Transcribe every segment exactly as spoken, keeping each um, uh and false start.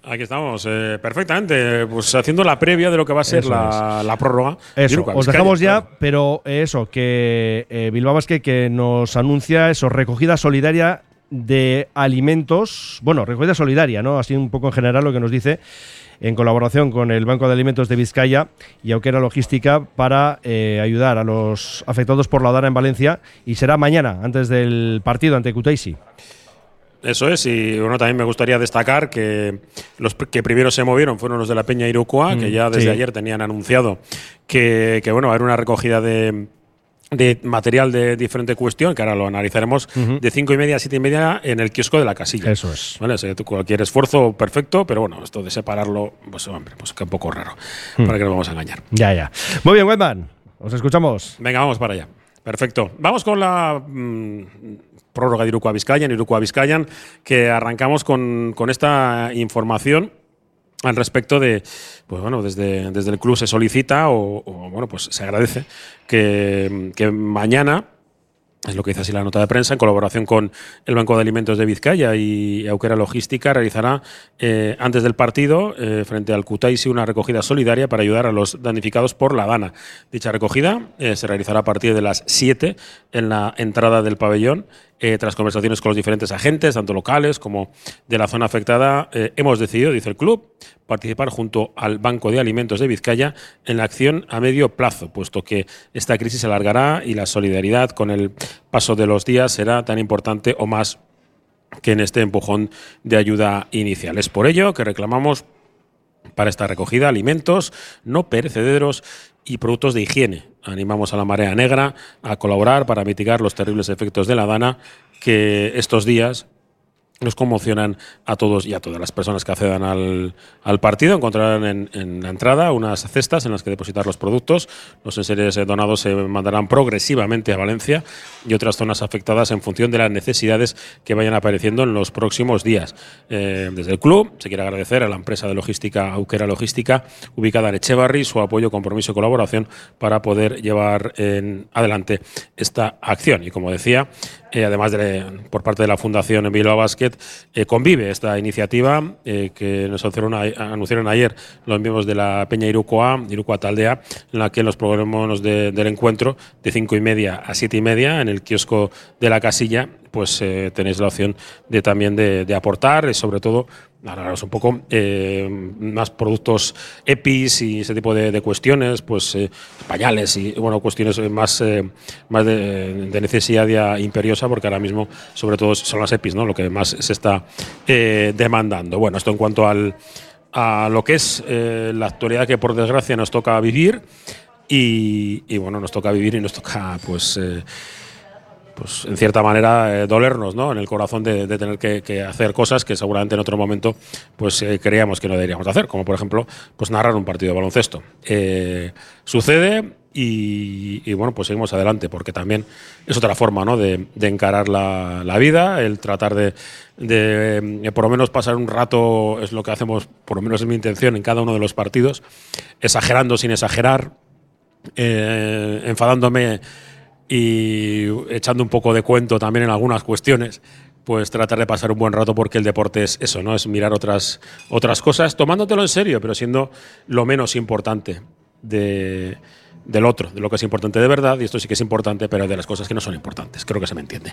Aquí estamos, eh, perfectamente, pues haciendo la previa de lo que va a ser la, la prórroga. Eso, Iruko, os Vizcaya, dejamos ya, claro. pero eso, que eh, Bilbao Basket que nos anuncia eso, recogida solidaria de alimentos, bueno, recogida solidaria, ¿no? Así un poco en general lo que nos dice, en colaboración con el Banco de Alimentos de Vizcaya y Aukera Logística para eh, ayudar a los afectados por la Dana en Valencia, y será mañana, antes del partido ante Kutaisi. Eso es, y bueno, también me gustaría destacar que los que primero se movieron fueron los de la Peña Irukoa, mm, que ya desde sí. ayer tenían anunciado que, que bueno, va a haber una recogida de, de material de diferente cuestión, que ahora lo analizaremos, uh-huh. de cinco y media a siete y media en el kiosco de la Casilla. Eso es. Vale, o cualquier esfuerzo perfecto, pero bueno, esto de separarlo, pues hombre, pues que un poco raro, mm. para que nos vamos a engañar. Ya, ya. Muy bien, Wetman, os escuchamos. Venga, vamos para allá. Perfecto. Vamos con la mmm, prórroga de Irukoa Vizcaya, en Irukoa Vizcaya, que arrancamos con, con esta información al respecto de, pues bueno, desde, desde el club se solicita o, o bueno, pues se agradece que, que mañana, es lo que dice así la nota de prensa, en colaboración con el Banco de Alimentos de Vizcaya y Aukera Logística, realizará eh, antes del partido, eh, frente al Kutaisi, una recogida solidaria para ayudar a los damnificados por la Dana. Dicha recogida eh, se realizará a partir de las siete en la entrada del pabellón. Eh, tras conversaciones con los diferentes agentes, tanto locales como de la zona afectada, eh, hemos decidido, dice el club, participar junto al Banco de Alimentos de Vizcaya en la acción a medio plazo, puesto que esta crisis se alargará y la solidaridad con el paso de los días será tan importante o más que en este empujón de ayuda inicial. Es por ello que reclamamos para esta recogida alimentos no perecederos y productos de higiene. Animamos a la Marea Negra a colaborar para mitigar los terribles efectos de la Dana que estos días nos conmocionan a todos y a todas las personas que accedan al, al partido. Encontrarán en, en la entrada unas cestas en las que depositar los productos. Los enseres donados se mandarán progresivamente a Valencia y otras zonas afectadas en función de las necesidades que vayan apareciendo en los próximos días. Eh, desde el club se quiere agradecer a la empresa de logística Aukera Logística, ubicada en Echevarri, su apoyo, compromiso y colaboración para poder llevar en adelante esta acción. Y como decía, eh, además de por parte de la Fundación Bilbao Basket, Eh, convive esta iniciativa eh, que nos anunciaron, anunciaron ayer los miembros de la Peña Irukoa, Irukoa Taldea, en la que los programas de, del encuentro de cinco y media a siete y media en el kiosco de la Casilla, pues eh, tenéis la opción de también de, de aportar y sobre todo hablaros un poco eh, más productos E P Is y ese tipo de, de cuestiones, pues eh, pañales y bueno, cuestiones más, eh, más de, de necesidad ya imperiosa, porque ahora mismo sobre todo son las E P Is, ¿no?, lo que más se está eh, demandando. Bueno, esto en cuanto al, a lo que es eh, la actualidad que por desgracia nos toca vivir y, y bueno, nos toca vivir y nos toca pues eh, pues en cierta manera eh, dolernos, ¿no?, en el corazón de, de tener que, que hacer cosas que seguramente en otro momento pues eh, creíamos que no deberíamos hacer, como por ejemplo pues narrar un partido de baloncesto. Eh, sucede y, y bueno, pues seguimos adelante, porque también es otra forma, ¿no?, de, de encarar la, la vida, el tratar de, de, de por lo menos pasar un rato, es lo que hacemos, por lo menos es mi intención, en cada uno de los partidos, exagerando sin exagerar, eh, enfadándome y echando un poco de cuento también en algunas cuestiones, pues tratar de pasar un buen rato, porque el deporte es eso, ¿no?, es mirar otras, otras cosas, tomándotelo en serio, pero siendo lo menos importante de, del otro, de lo que es importante de verdad, y esto sí que es importante, pero de las cosas que no son importantes, creo que se me entiende.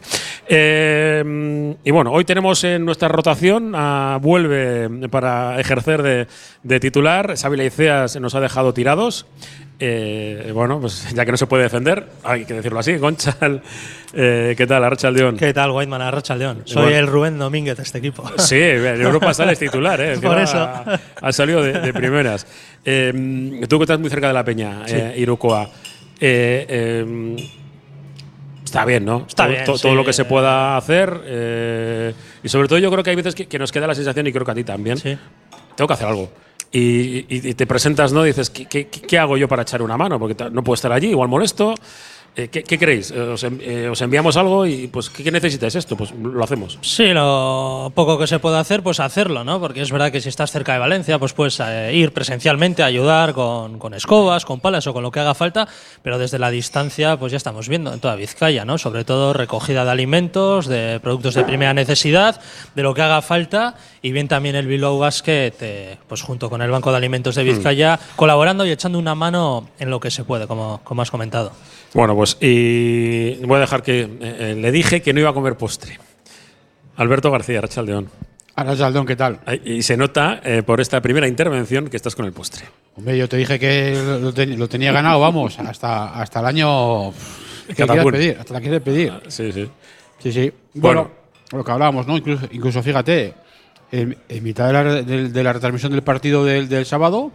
Eh, y bueno, hoy tenemos en nuestra rotación, a, vuelve para ejercer de, de titular, Xavi Leiceas nos ha dejado tirados. Eh, bueno, pues ya que no se puede defender, hay que decirlo así. Gonchal, eh, ¿qué tal? Arratsaldeon. ¿Qué tal, Weidman? Arratsaldeon. Soy bueno, el Rubén Domínguez de este equipo. Sí, en Europa sales titular, ¿eh? Por eso. Ha, ha salido de, de primeras. Eh, tú que estás muy cerca de la Peña, sí. eh, Irukoa, eh, eh, está bien, ¿no? Está todo, bien, to, sí. todo lo que se pueda hacer. Eh, y sobre todo yo creo que hay veces que, que nos queda la sensación, y creo que a ti también, sí. tengo que hacer algo. Y, y, y te presentas, ¿no? Dices, ¿qué, qué, ¿qué hago yo para echar una mano? Porque no puedo estar allí, igual molesto. Eh, ¿qué, ¿Qué creéis? Eh, os, eh, os enviamos algo y pues ¿qué, qué necesitáis esto? Pues lo hacemos. Sí, lo poco que se puede hacer, pues hacerlo, ¿no? Porque es verdad que si estás cerca de Valencia, pues puedes eh, ir presencialmente a ayudar con, con escobas, con palas o con lo que haga falta, pero desde la distancia, pues ya estamos viendo en toda Vizcaya, ¿no? Sobre todo recogida de alimentos, de productos de primera necesidad, de lo que haga falta, y bien también el Bilbao Basket, eh, pues junto con el Banco de Alimentos de Vizcaya, mm. colaborando y echando una mano en lo que se puede, como, como has comentado. Bueno, pues y voy a dejar que… Eh, le dije que no iba a comer postre. Alberto García, Arratsaldeon. Arratsaldeon, ¿qué tal? Y se nota eh, por esta primera intervención que estás con el postre. Hombre, yo te dije que lo, ten, lo tenía ganado, vamos, hasta, hasta el año… ¿Qué quieres pedir? Hasta la quieres pedir. Ah, sí, sí. Sí, sí. Bueno, bueno, lo que hablábamos, ¿no? Incluso, incluso fíjate, en, en mitad de la, de, de la retransmisión del partido del, del sábado…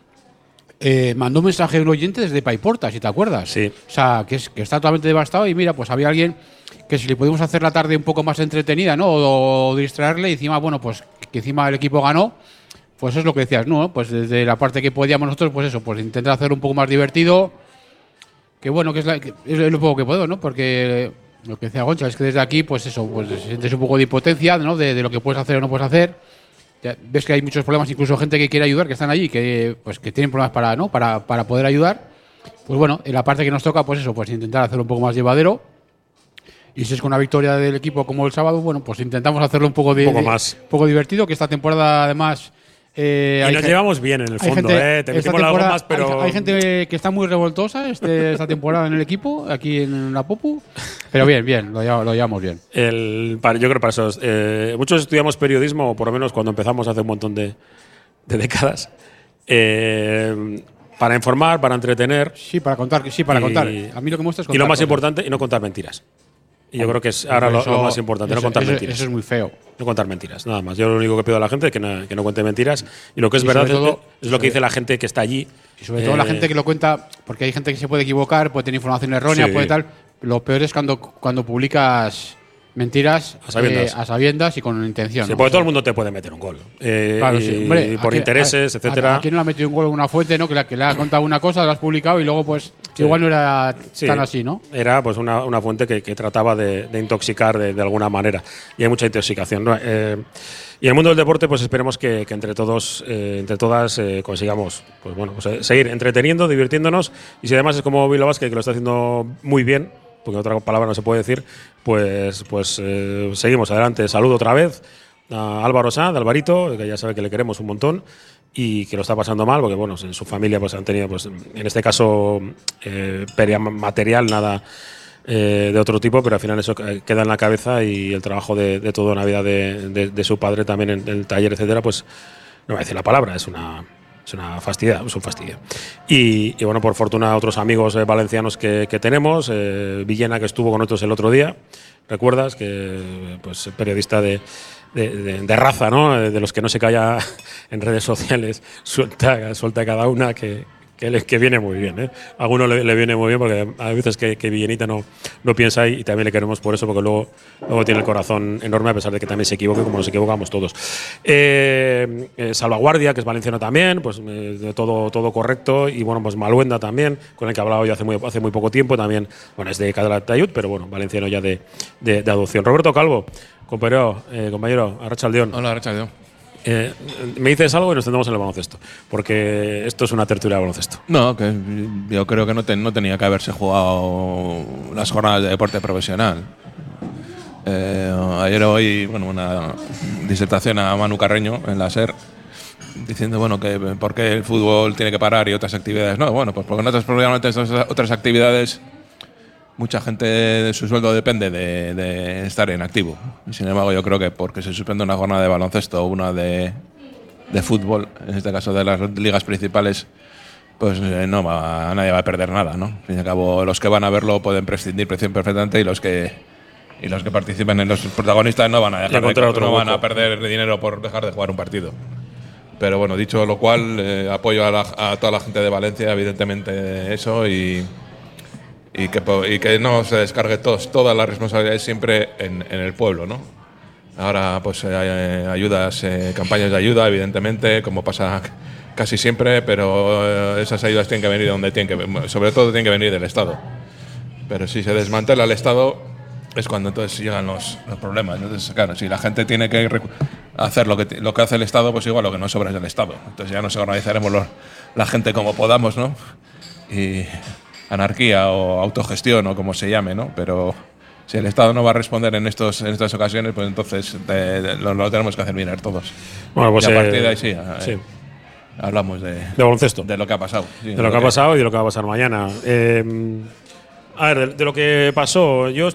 Eh, mandó un mensaje a un oyente desde Paiporta, si te acuerdas. Sí. O sea, que, es, que está totalmente devastado y mira, pues había alguien que si le pudimos hacer la tarde un poco más entretenida, ¿no? O, o distraerle y encima, bueno, pues que encima el equipo ganó, pues es lo que decías, ¿no? Pues desde la parte que podíamos nosotros, pues eso, pues intentar hacerlo un poco más divertido, que bueno, que es, la, que es lo poco que puedo, ¿no? Porque lo que decía Goncha es que desde aquí, pues eso, pues sientes un poco de impotencia, ¿no? De, de lo que puedes hacer o no puedes hacer. Ya ves que hay muchos problemas, incluso gente que quiere ayudar, que están allí, que pues que tienen problemas para, ¿no? para, para poder ayudar. Pues bueno, en la parte que nos toca, pues eso, pues intentar hacerlo un poco más llevadero. Y si es con una victoria del equipo como el sábado, bueno, pues intentamos hacerlo un poco, de, un poco de, más. Un poco divertido, que esta temporada además… Eh, y nos llevamos bien en el fondo, gente, ¿eh? Te metimos algo más, pero… Hay, hay gente que está muy revoltosa este, esta temporada en el equipo, aquí en la Popu, pero bien, bien, lo, lo llevamos bien. El, para, yo creo para eso… Eh, muchos estudiamos periodismo, o por lo menos cuando empezamos hace un montón de, de décadas, eh, para informar, para entretener… Sí, para contar, sí, para y, contar. A mí lo que me gusta es contar. Y lo más cosas. importante, y no contar mentiras. Y yo creo que es ahora eso, lo, lo más importante, eso, no contar eso, mentiras. Eso es muy feo. No contar mentiras, nada más. Yo lo único que pido a la gente es que no, que no cuente mentiras. Y lo que es y verdad todo, es, es lo que dice la gente que está allí. Y sobre eh, todo la gente que lo cuenta, porque hay gente que se puede equivocar, puede tener información errónea, sí. puede tal. Lo peor es cuando, cuando publicas mentiras a sabiendas, eh, a sabiendas y con intención. Sí, ¿no? porque o sea, todo el mundo te puede meter un gol. Eh, claro, sí. Hombre, y por aquí, intereses, a, etcétera. ¿A, a quién no le ha metido un gol en una fuente, no? Que, la, que le ha contado una cosa, lo has publicado y luego, pues, sí. igual no era sí. tan así, ¿no? Era pues una, una fuente que, que trataba de, de intoxicar de, de alguna manera. Y hay mucha intoxicación, ¿no? Eh, y en el mundo del deporte, pues esperemos que, que entre todos, eh, entre todas, eh, consigamos, pues bueno, pues, seguir entreteniendo, divirtiéndonos. Y si además es como Bilbao Basket, que lo está haciendo muy bien, porque otra palabra no se puede decir, pues, pues eh, seguimos adelante. Saludo otra vez a Álvaro Sá, de Alvarito, que ya sabe que le queremos un montón y que lo está pasando mal, porque bueno, en su familia pues han tenido, pues en este caso, eh, pérdida material, nada eh, de otro tipo, pero al final eso queda en la cabeza y el trabajo de, de toda una vida de, de, de su padre también en, en el taller, etcétera, pues no voy a decir la palabra, es una… Es una fastidia, es un fastidio. Y, y bueno, por fortuna, otros amigos eh, valencianos que, que tenemos, eh, Villena, que estuvo con nosotros el otro día, ¿recuerdas? Que pues periodista de, de, de, de raza, ¿no? De los que no se calla en redes sociales, suelta, suelta cada una, que, que, le, que viene muy bien, ¿eh? A alguno le, le viene muy bien, porque hay veces que, que Villenita no, no piensa ahí, y también le queremos por eso, porque luego, luego tiene el corazón enorme, a pesar de que también se equivoque, como nos equivocamos todos. Eh, eh, Salvaguardia, que es valenciano también, pues eh, de todo, todo correcto, y bueno, pues Maluenda también, con el que he hablado yo hace muy, hace muy poco tiempo, también, bueno, es de Calatayud, pero bueno, valenciano ya de, de, de adopción. Roberto Calvo, compañero, eh, compañero, Arratsaldeon. Hola, Arratsaldeon. Eh, me dices algo y nos centramos en el baloncesto, porque esto es una tertulia de baloncesto. No, que yo creo que no, te, no tenía que haberse jugado las jornadas de deporte profesional. Eh, ayer oí bueno, una disertación a Manu Carreño en la SER diciendo bueno que por qué el fútbol tiene que parar y otras actividades no. Bueno, pues porque en otras, probablemente otras actividades mucha gente de su sueldo depende de, de estar en activo. Y sin embargo, yo creo que porque se suspende una jornada de baloncesto o una de, de fútbol, en este caso de las ligas principales, pues eh, no va, nadie va a perder nada, ¿no? Al fin y al cabo, los que van a verlo pueden prescindir perfectamente y los que y los que participen en los protagonistas no van a dejar de, otro no van hueco. a perder dinero por dejar de jugar un partido. Pero bueno, dicho lo cual, eh, apoyo a, la, a toda la gente de Valencia, evidentemente eso y Y que, y que no se descargue todos, toda la responsabilidad siempre en, en el pueblo, ¿no? Ahora pues hay ayudas, eh, campañas de ayuda, evidentemente, como pasa casi siempre, pero eh, esas ayudas tienen que venir de donde tienen que, sobre todo tienen que venir del Estado. Pero si se desmantela el Estado es cuando entonces llegan los, los problemas. Entonces, claro, si la gente tiene que hacer lo que, lo que hace el Estado, pues igual lo que no sobra es el Estado. Entonces ya nos organizaremos los, la gente como podamos, ¿no? Y anarquía o autogestión o como se llame, ¿no? Pero si el Estado no va a responder en, estos, en estas ocasiones, pues entonces de, de, lo, lo tenemos que hacer mirar todos. Bueno, pues y a eh, partir de ahí sí, eh, sí. hablamos de, de baloncesto. De lo que ha pasado. Sí, de lo que ha pasado y de lo que va a pasar mañana. Eh, a ver, de, de lo que pasó, yo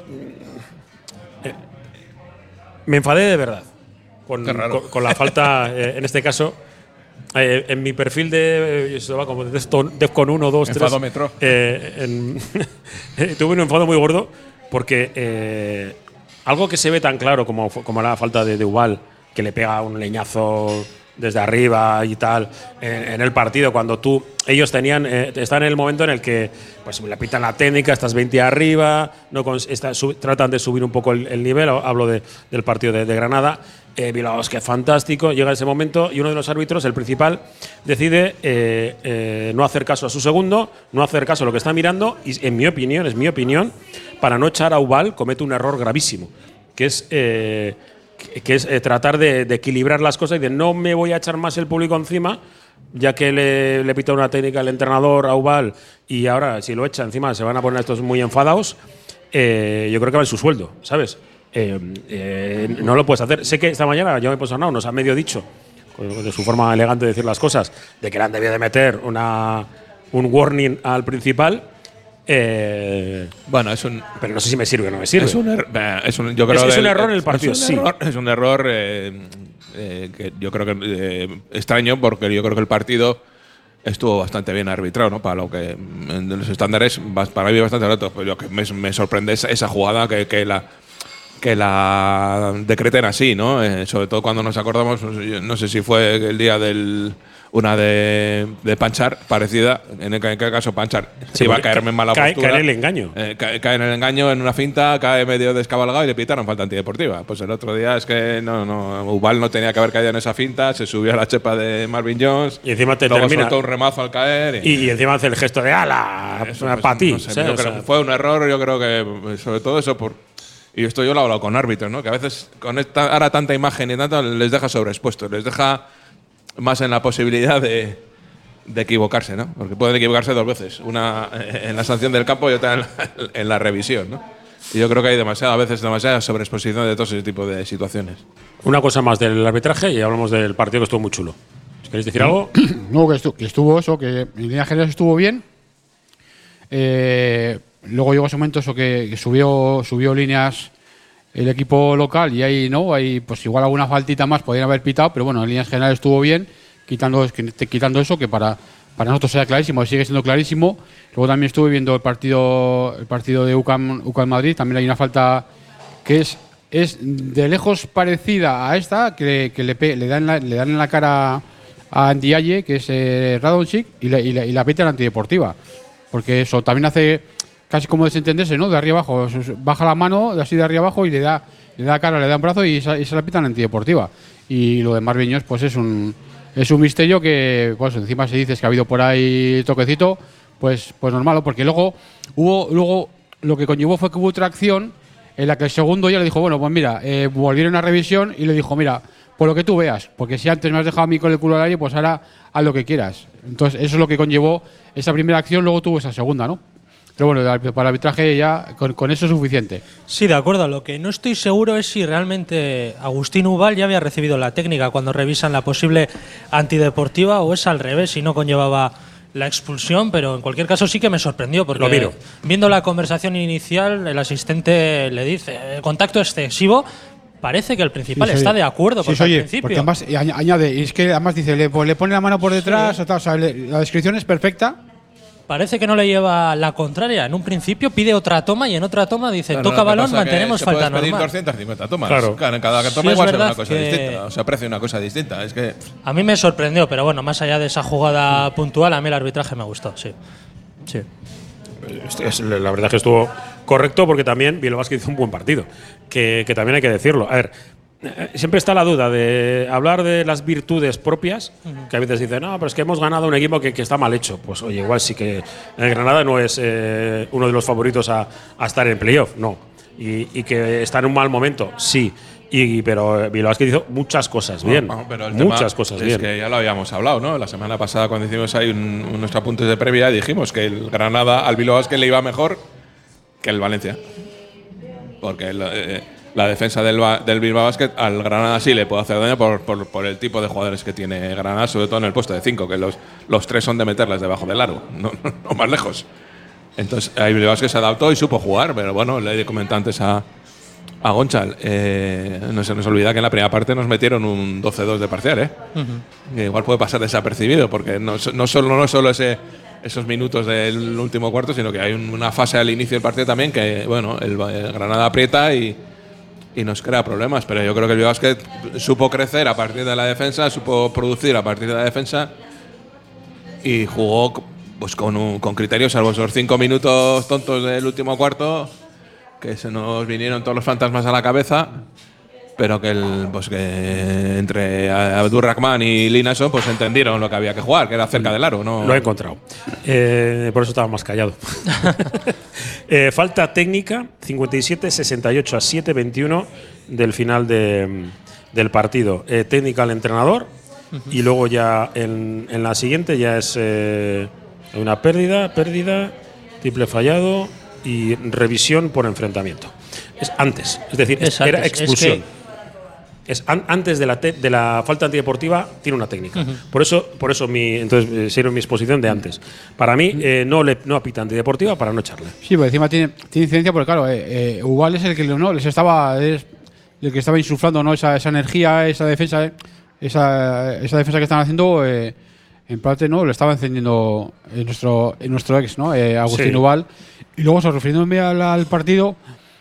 eh, me enfadé de verdad con, con, con la falta, eh, en este caso, eh, en mi perfil de. Eso va como de Defcon uno, dos, tres. Eh, en, tuve un enfado muy gordo porque eh, algo que se ve tan claro como, como la falta de, de Ubal, que le pega un leñazo desde arriba y tal, en, en el partido, cuando tú, ellos tenían, eh, están en el momento en el que pues le pitan la técnica, estás veinte arriba, no cons, está, sub, tratan de subir un poco el, el nivel, hablo de, del partido de, de Granada, eh, Bilbao, que fantástico, llega ese momento y uno de los árbitros, el principal, decide eh, eh, no hacer caso a su segundo, no hacer caso a lo que está mirando y, en mi opinión, es mi opinión, para no echar a Ubal, comete un error gravísimo, que es… Eh, que es eh, tratar de, de equilibrar las cosas y de no me voy a echar más el público encima, ya que le, le pita una técnica al entrenador a Ubal y ahora si lo echa encima se van a poner estos muy enfadados, eh, yo creo que va en su sueldo, ¿sabes? Eh, eh, no lo puedes hacer. Sé que esta mañana yo me he posicionado, nos ha medio dicho, de su forma elegante de decir las cosas, de que le han debido de meter una, un warning al principal. Eh, bueno, es un. Pero no sé si me sirve o no me sirve. Es un, er, es un, yo creo es, es del, un error en el partido, es un sí. Error, es un error eh, eh, que yo creo que eh, extraño, porque yo creo que el partido estuvo bastante bien arbitrado, ¿no? Para lo que en los estándares, para mí bastante alto. Pero lo que me, me sorprende es esa jugada que, que la. que la decreten así, ¿no? Eh, sobre todo cuando nos acordamos, no sé si fue el día del. Una de, de Panchar, parecida, en el, en el caso Panchar sí, iba a caerme en mala cae, postura. Cae en el engaño. Eh, cae, cae en el engaño, en una finta, cae medio descabalgado y le pitaron falta antideportiva. Pues el otro día es que no, no, Ubal no tenía que haber caído en esa finta, se subió a la chepa de Marvin Jones, y encima te luego termina. soltó un remazo al caer. Y, y, y encima hace el gesto de ala, eso, para pues, ti. No sé, yo creo que fue un error, yo creo que sobre todo eso por. Y esto yo lo he hablado con árbitros, ¿no? Que a veces con esta, ahora tanta imagen y tanto les deja sobreexpuestos, les deja más en la posibilidad de. de equivocarse, ¿no? Porque pueden equivocarse dos veces, una en la sanción del campo y otra en la, en la revisión, ¿no? Y yo creo que hay demasiada, a veces demasiada sobreexposición de todo ese tipo de situaciones. Una cosa más del arbitraje y hablamos del partido que estuvo muy chulo. ¿Queréis decir algo? No, que estuvo, que estuvo eso, que en líneas generales estuvo bien. Eh, luego llegó ese momento eso que, que subió, subió líneas el equipo local y ahí no, ahí pues igual alguna faltita más podrían haber pitado, pero bueno, en líneas generales estuvo bien. Quitando, quitando eso, que para, para nosotros era clarísimo, sigue siendo clarísimo. Luego también estuve viendo el partido el partido de U C A M, U C A M Madrid, también hay una falta que es, es de lejos parecida a esta, que, que le, le, dan la, le dan en la cara a Ndiaye, que es eh, Radonjic, y, le, y, la, y la pita en la antideportiva. Porque eso también hace casi como desentenderse, ¿no? De arriba abajo, baja la mano, de así de arriba abajo, y le da, le da cara, le da un brazo y, y se la pita en la antideportiva. Y lo de Marvin Jones, pues es un. Es un misterio que, pues encima se dice que ha habido por ahí toquecito, pues, pues normal, porque luego hubo, luego lo que conllevó fue que hubo otra acción en la que el segundo ya le dijo, bueno, pues mira, eh, volvieron a revisión y le dijo, mira, por lo que tú veas, porque si antes me has dejado a mí con el culo al aire, pues ahora haz lo que quieras. Entonces eso es lo que conllevó esa primera acción, luego tuvo esa segunda, ¿no? Pero bueno, para el arbitraje ya con, con eso es suficiente. Sí, de acuerdo. Lo que no estoy seguro es si realmente Agustín Ubal ya había recibido la técnica cuando revisan la posible antideportiva o es al revés, si no conllevaba la expulsión, pero en cualquier caso sí que me sorprendió porque Lo miro. Viendo la conversación inicial el asistente le dice contacto excesivo. Parece que el principal sí, está de acuerdo con sí, el oye, principio. Porque además añade, es que además dice, le, pues, le pone la mano por detrás, sí. o tal, o sea, le, la descripción es perfecta. Parece que no le lleva la contraria. En un principio pide otra toma y en otra toma dice claro, toca balón, mantenemos falta normal. pedir doscientas cincuenta tomas. Claro. Claro, en cada toma sí, igual será una cosa que distinta. O sea, aprecia una cosa distinta. Es que a mí me sorprendió, pero bueno, más allá de esa jugada puntual, a mí el arbitraje me gustó, sí. Sí. La verdad es que estuvo correcto porque también Bilbao Basket hizo un buen partido, que, que también hay que decirlo. A ver, siempre está la duda de hablar de las virtudes propias, que a veces dicen, no, pero es que hemos ganado un equipo que, que está mal hecho. Pues oye, igual sí que el Granada no es eh, uno de los favoritos a, a estar en playoff, no. Y, y que está en un mal momento, sí. Y, pero Bilbao Basket hizo muchas cosas bien. No, no, pero el muchas tema cosas es bien. que ya lo habíamos hablado, ¿no? La semana pasada, cuando hicimos ahí un, unos apuntes de previa, dijimos que el Granada al Bilbao Basket le iba mejor que el Valencia. Porque el, eh, la defensa del, del Bilbao Basket al Granada sí le puede hacer daño por, por, por el tipo de jugadores que tiene Granada, sobre todo en el puesto de cinco, que los, los tres son de meterlas debajo del aro, no, no, no más lejos. Entonces, el Bilbao Basket se adaptó y supo jugar, pero bueno, le he comentado antes a. A Gonchal, eh, no se nos olvida que en la primera parte nos metieron un doce dos de parcial, ¿eh? Uh-huh. Que igual puede pasar desapercibido, porque no, no solo, no solo ese, esos minutos del último cuarto, sino que hay una fase al inicio del partido también que, bueno, el, el Granada aprieta y, y nos crea problemas. Pero yo creo que el Bilbao Basket supo crecer a partir de la defensa, supo producir a partir de la defensa y jugó pues, con, un, con criterios, salvo esos cinco minutos tontos del último cuarto, que se nos vinieron todos los fantasmas a la cabeza, pero que, el, pues que entre Abdurrahman y Linason pues entendieron lo que había que jugar, que era cerca del aro. No. Lo he encontrado. Eh, por eso estaba más callado. eh, falta técnica, cincuenta y siete sesenta y ocho a siete veintiuno del final de, del partido. Eh, técnica al entrenador, uh-huh. Y luego ya en, en la siguiente ya es eh, una pérdida, pérdida, triple fallado y revisión por enfrentamiento. Es antes, es decir, es era antes, expulsión. Es, que es an, antes de la, te, de la falta antideportiva, tiene una técnica. Uh-huh. Por eso, por eso mi, entonces eh, sirve mi exposición de antes. Para mí, eh, no le no apita antideportiva para no echarle. Sí, porque encima tiene, tiene incidencia, porque claro, eh, eh, Ubal es el que no les estaba, es el que estaba insuflando, ¿no? esa, esa energía, esa defensa, eh, esa, esa defensa que están haciendo. Eh, En parte, ¿no? Lo estaba encendiendo en nuestro, en nuestro ex, ¿no? Eh, Agustín sí. Ubal. Y luego, so, refiriéndome al, al partido,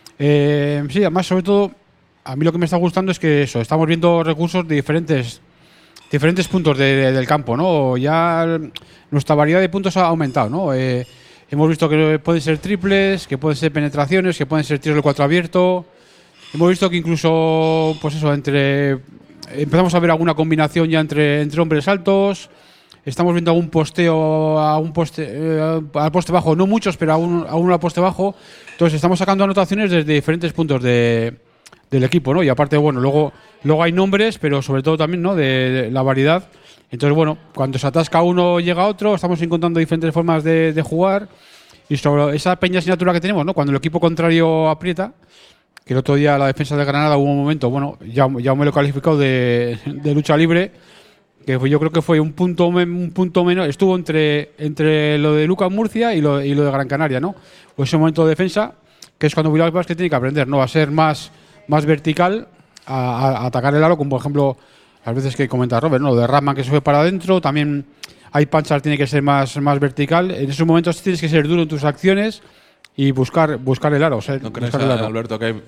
eh, sí, además, sobre todo, a mí lo que me está gustando es que eso, estamos viendo recursos de diferentes, diferentes puntos de, de, del campo, ¿no? Ya nuestra variedad de puntos ha aumentado, ¿no? Eh, hemos visto que pueden ser triples, que pueden ser penetraciones, que pueden ser tiros de cuatro abierto. Hemos visto que incluso, pues eso, entre empezamos a ver alguna combinación ya entre, entre hombres altos. Estamos viendo algún posteo a un poste, eh, al poste bajo, no muchos, pero aún, aún al poste bajo. Entonces estamos sacando anotaciones desde diferentes puntos de, del equipo, ¿no? Y aparte, bueno, luego, luego hay nombres, pero sobre todo también, ¿no? De, de la variedad. Entonces, bueno, cuando se atasca uno, llega otro. Estamos encontrando diferentes formas de, de jugar. Y sobre esa pequeña asignatura que tenemos, ¿no? Cuando el equipo contrario aprieta, que el otro día la defensa de Granada hubo un momento, bueno, ya, ya me lo he calificado de, de lucha libre, que fue, yo creo que fue un punto un punto menos, estuvo entre, entre lo de Lucas Murcia y lo, y lo de Gran Canaria, ¿no? Pues ese momento de defensa, que es cuando Bilbao Basket tiene que aprender, ¿no? A ser más, más vertical, a, a atacar el aro, como por ejemplo, las veces que comenta Robert, ¿no? Lo de Rahman que se fue para adentro, también hay Panchar tiene que ser más, más vertical. En esos momentos tienes que ser duro en tus acciones y buscar, buscar el aro. O sea, ¿No crees, buscar el aro. Alberto, que hay,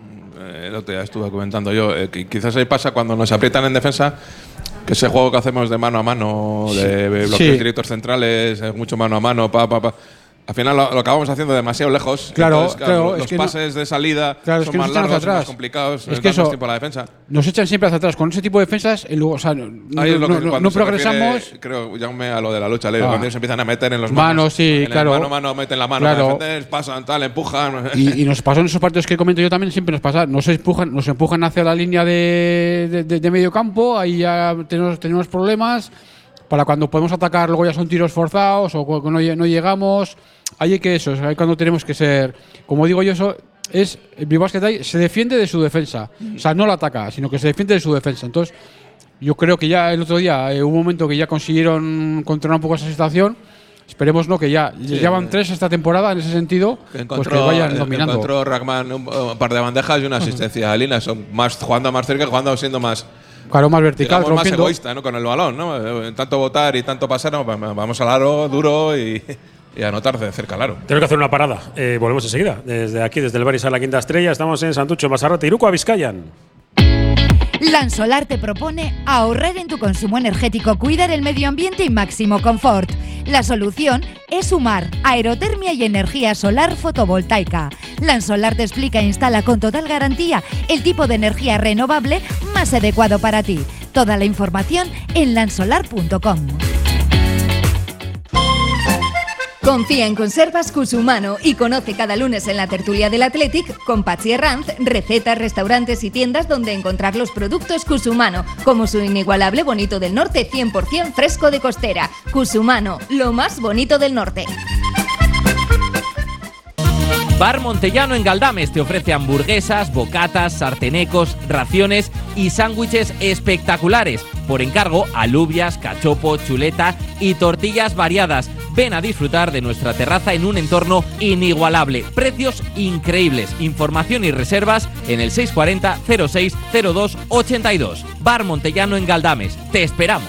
eh, el otro día estuve comentando yo, eh, que quizás ahí pasa cuando nos aprietan en defensa, que ese juego que hacemos de mano a mano, de bloqueos sí. directos centrales, eh, mucho mano a mano, pa, pa, pa. Al final lo, lo acabamos haciendo demasiado lejos. Claro, Entonces, claro, claro, los es que pases no, de salida claro, son es que más nos echan largos, hacia atrás. más complicados, es que dan eso, más tiempo a la defensa. Nos echan siempre hacia atrás. Con ese tipo de defensas, el, o sea, no, Ahí es lo que, no, cuando no se progresamos. Refiere, creo, llame a lo de la lucha libre, Ah. cuando ellos empiezan a meter en los Manos, manos. sí, en claro. El mano a mano meten la mano, Claro. para defender, pasan, tal, empujan. Y, y nos pasó en esos partidos que comento yo también, siempre nos pasa, nos empujan, nos empujan hacia la línea de, de, de, de medio campo, ahí ya tenemos, tenemos problemas. Para cuando podemos atacar, luego ya son tiros forzados o cuando no, no llegamos. Ahí hay que eso, ahí cuando tenemos que ser, como digo yo, eso es el Bilbao Basket se defiende de su defensa, o sea, no la ataca, sino que se defiende de su defensa. Entonces, yo creo que ya el otro día eh, hubo un momento que ya consiguieron controlar un poco esa situación. Esperemos no que ya sí, llevan tres esta temporada en ese sentido, encontró, pues que vayan dominando. Encontró Rahman un, un par de bandejas y una asistencia a Lina, son más jugando más cerca, jugando siendo más claro, más vertical, digamos, más rompiendo. egoísta, ¿no? Con el balón, ¿no? Tanto botar y tanto pasar, no, vamos al aro duro y, y anotar de cerca al aro. Tengo que hacer una parada. Eh, volvemos enseguida. Desde aquí, desde el Baris a la Quinta Estrella, estamos en Santucho, Basarrate, Iruko, Bizkaian. Lansolar te propone ahorrar en tu consumo energético, cuidar el medio ambiente y máximo confort. La solución es sumar aerotermia y energía solar fotovoltaica. Lansolar te explica e instala con total garantía el tipo de energía renovable más adecuado para ti. Toda la información en lansolar punto com. Confía en Conservas Cusumano y conoce cada lunes en la tertulia del Athletic con Patxi Herranz recetas, restaurantes y tiendas donde encontrar los productos Cusumano, como su inigualable bonito del norte cien por ciento fresco de costera. Cusumano, lo más bonito del norte. Bar Montellano en Galdames te ofrece hamburguesas, bocatas, sartenecos, raciones y sándwiches espectaculares. Por encargo, alubias, cachopo, chuleta y tortillas variadas. Ven a disfrutar de nuestra terraza en un entorno inigualable. Precios increíbles. Información y reservas en el seis cuatro cero cero seis cero dos ochenta y dos. Bar Montellano en Galdames. Te esperamos.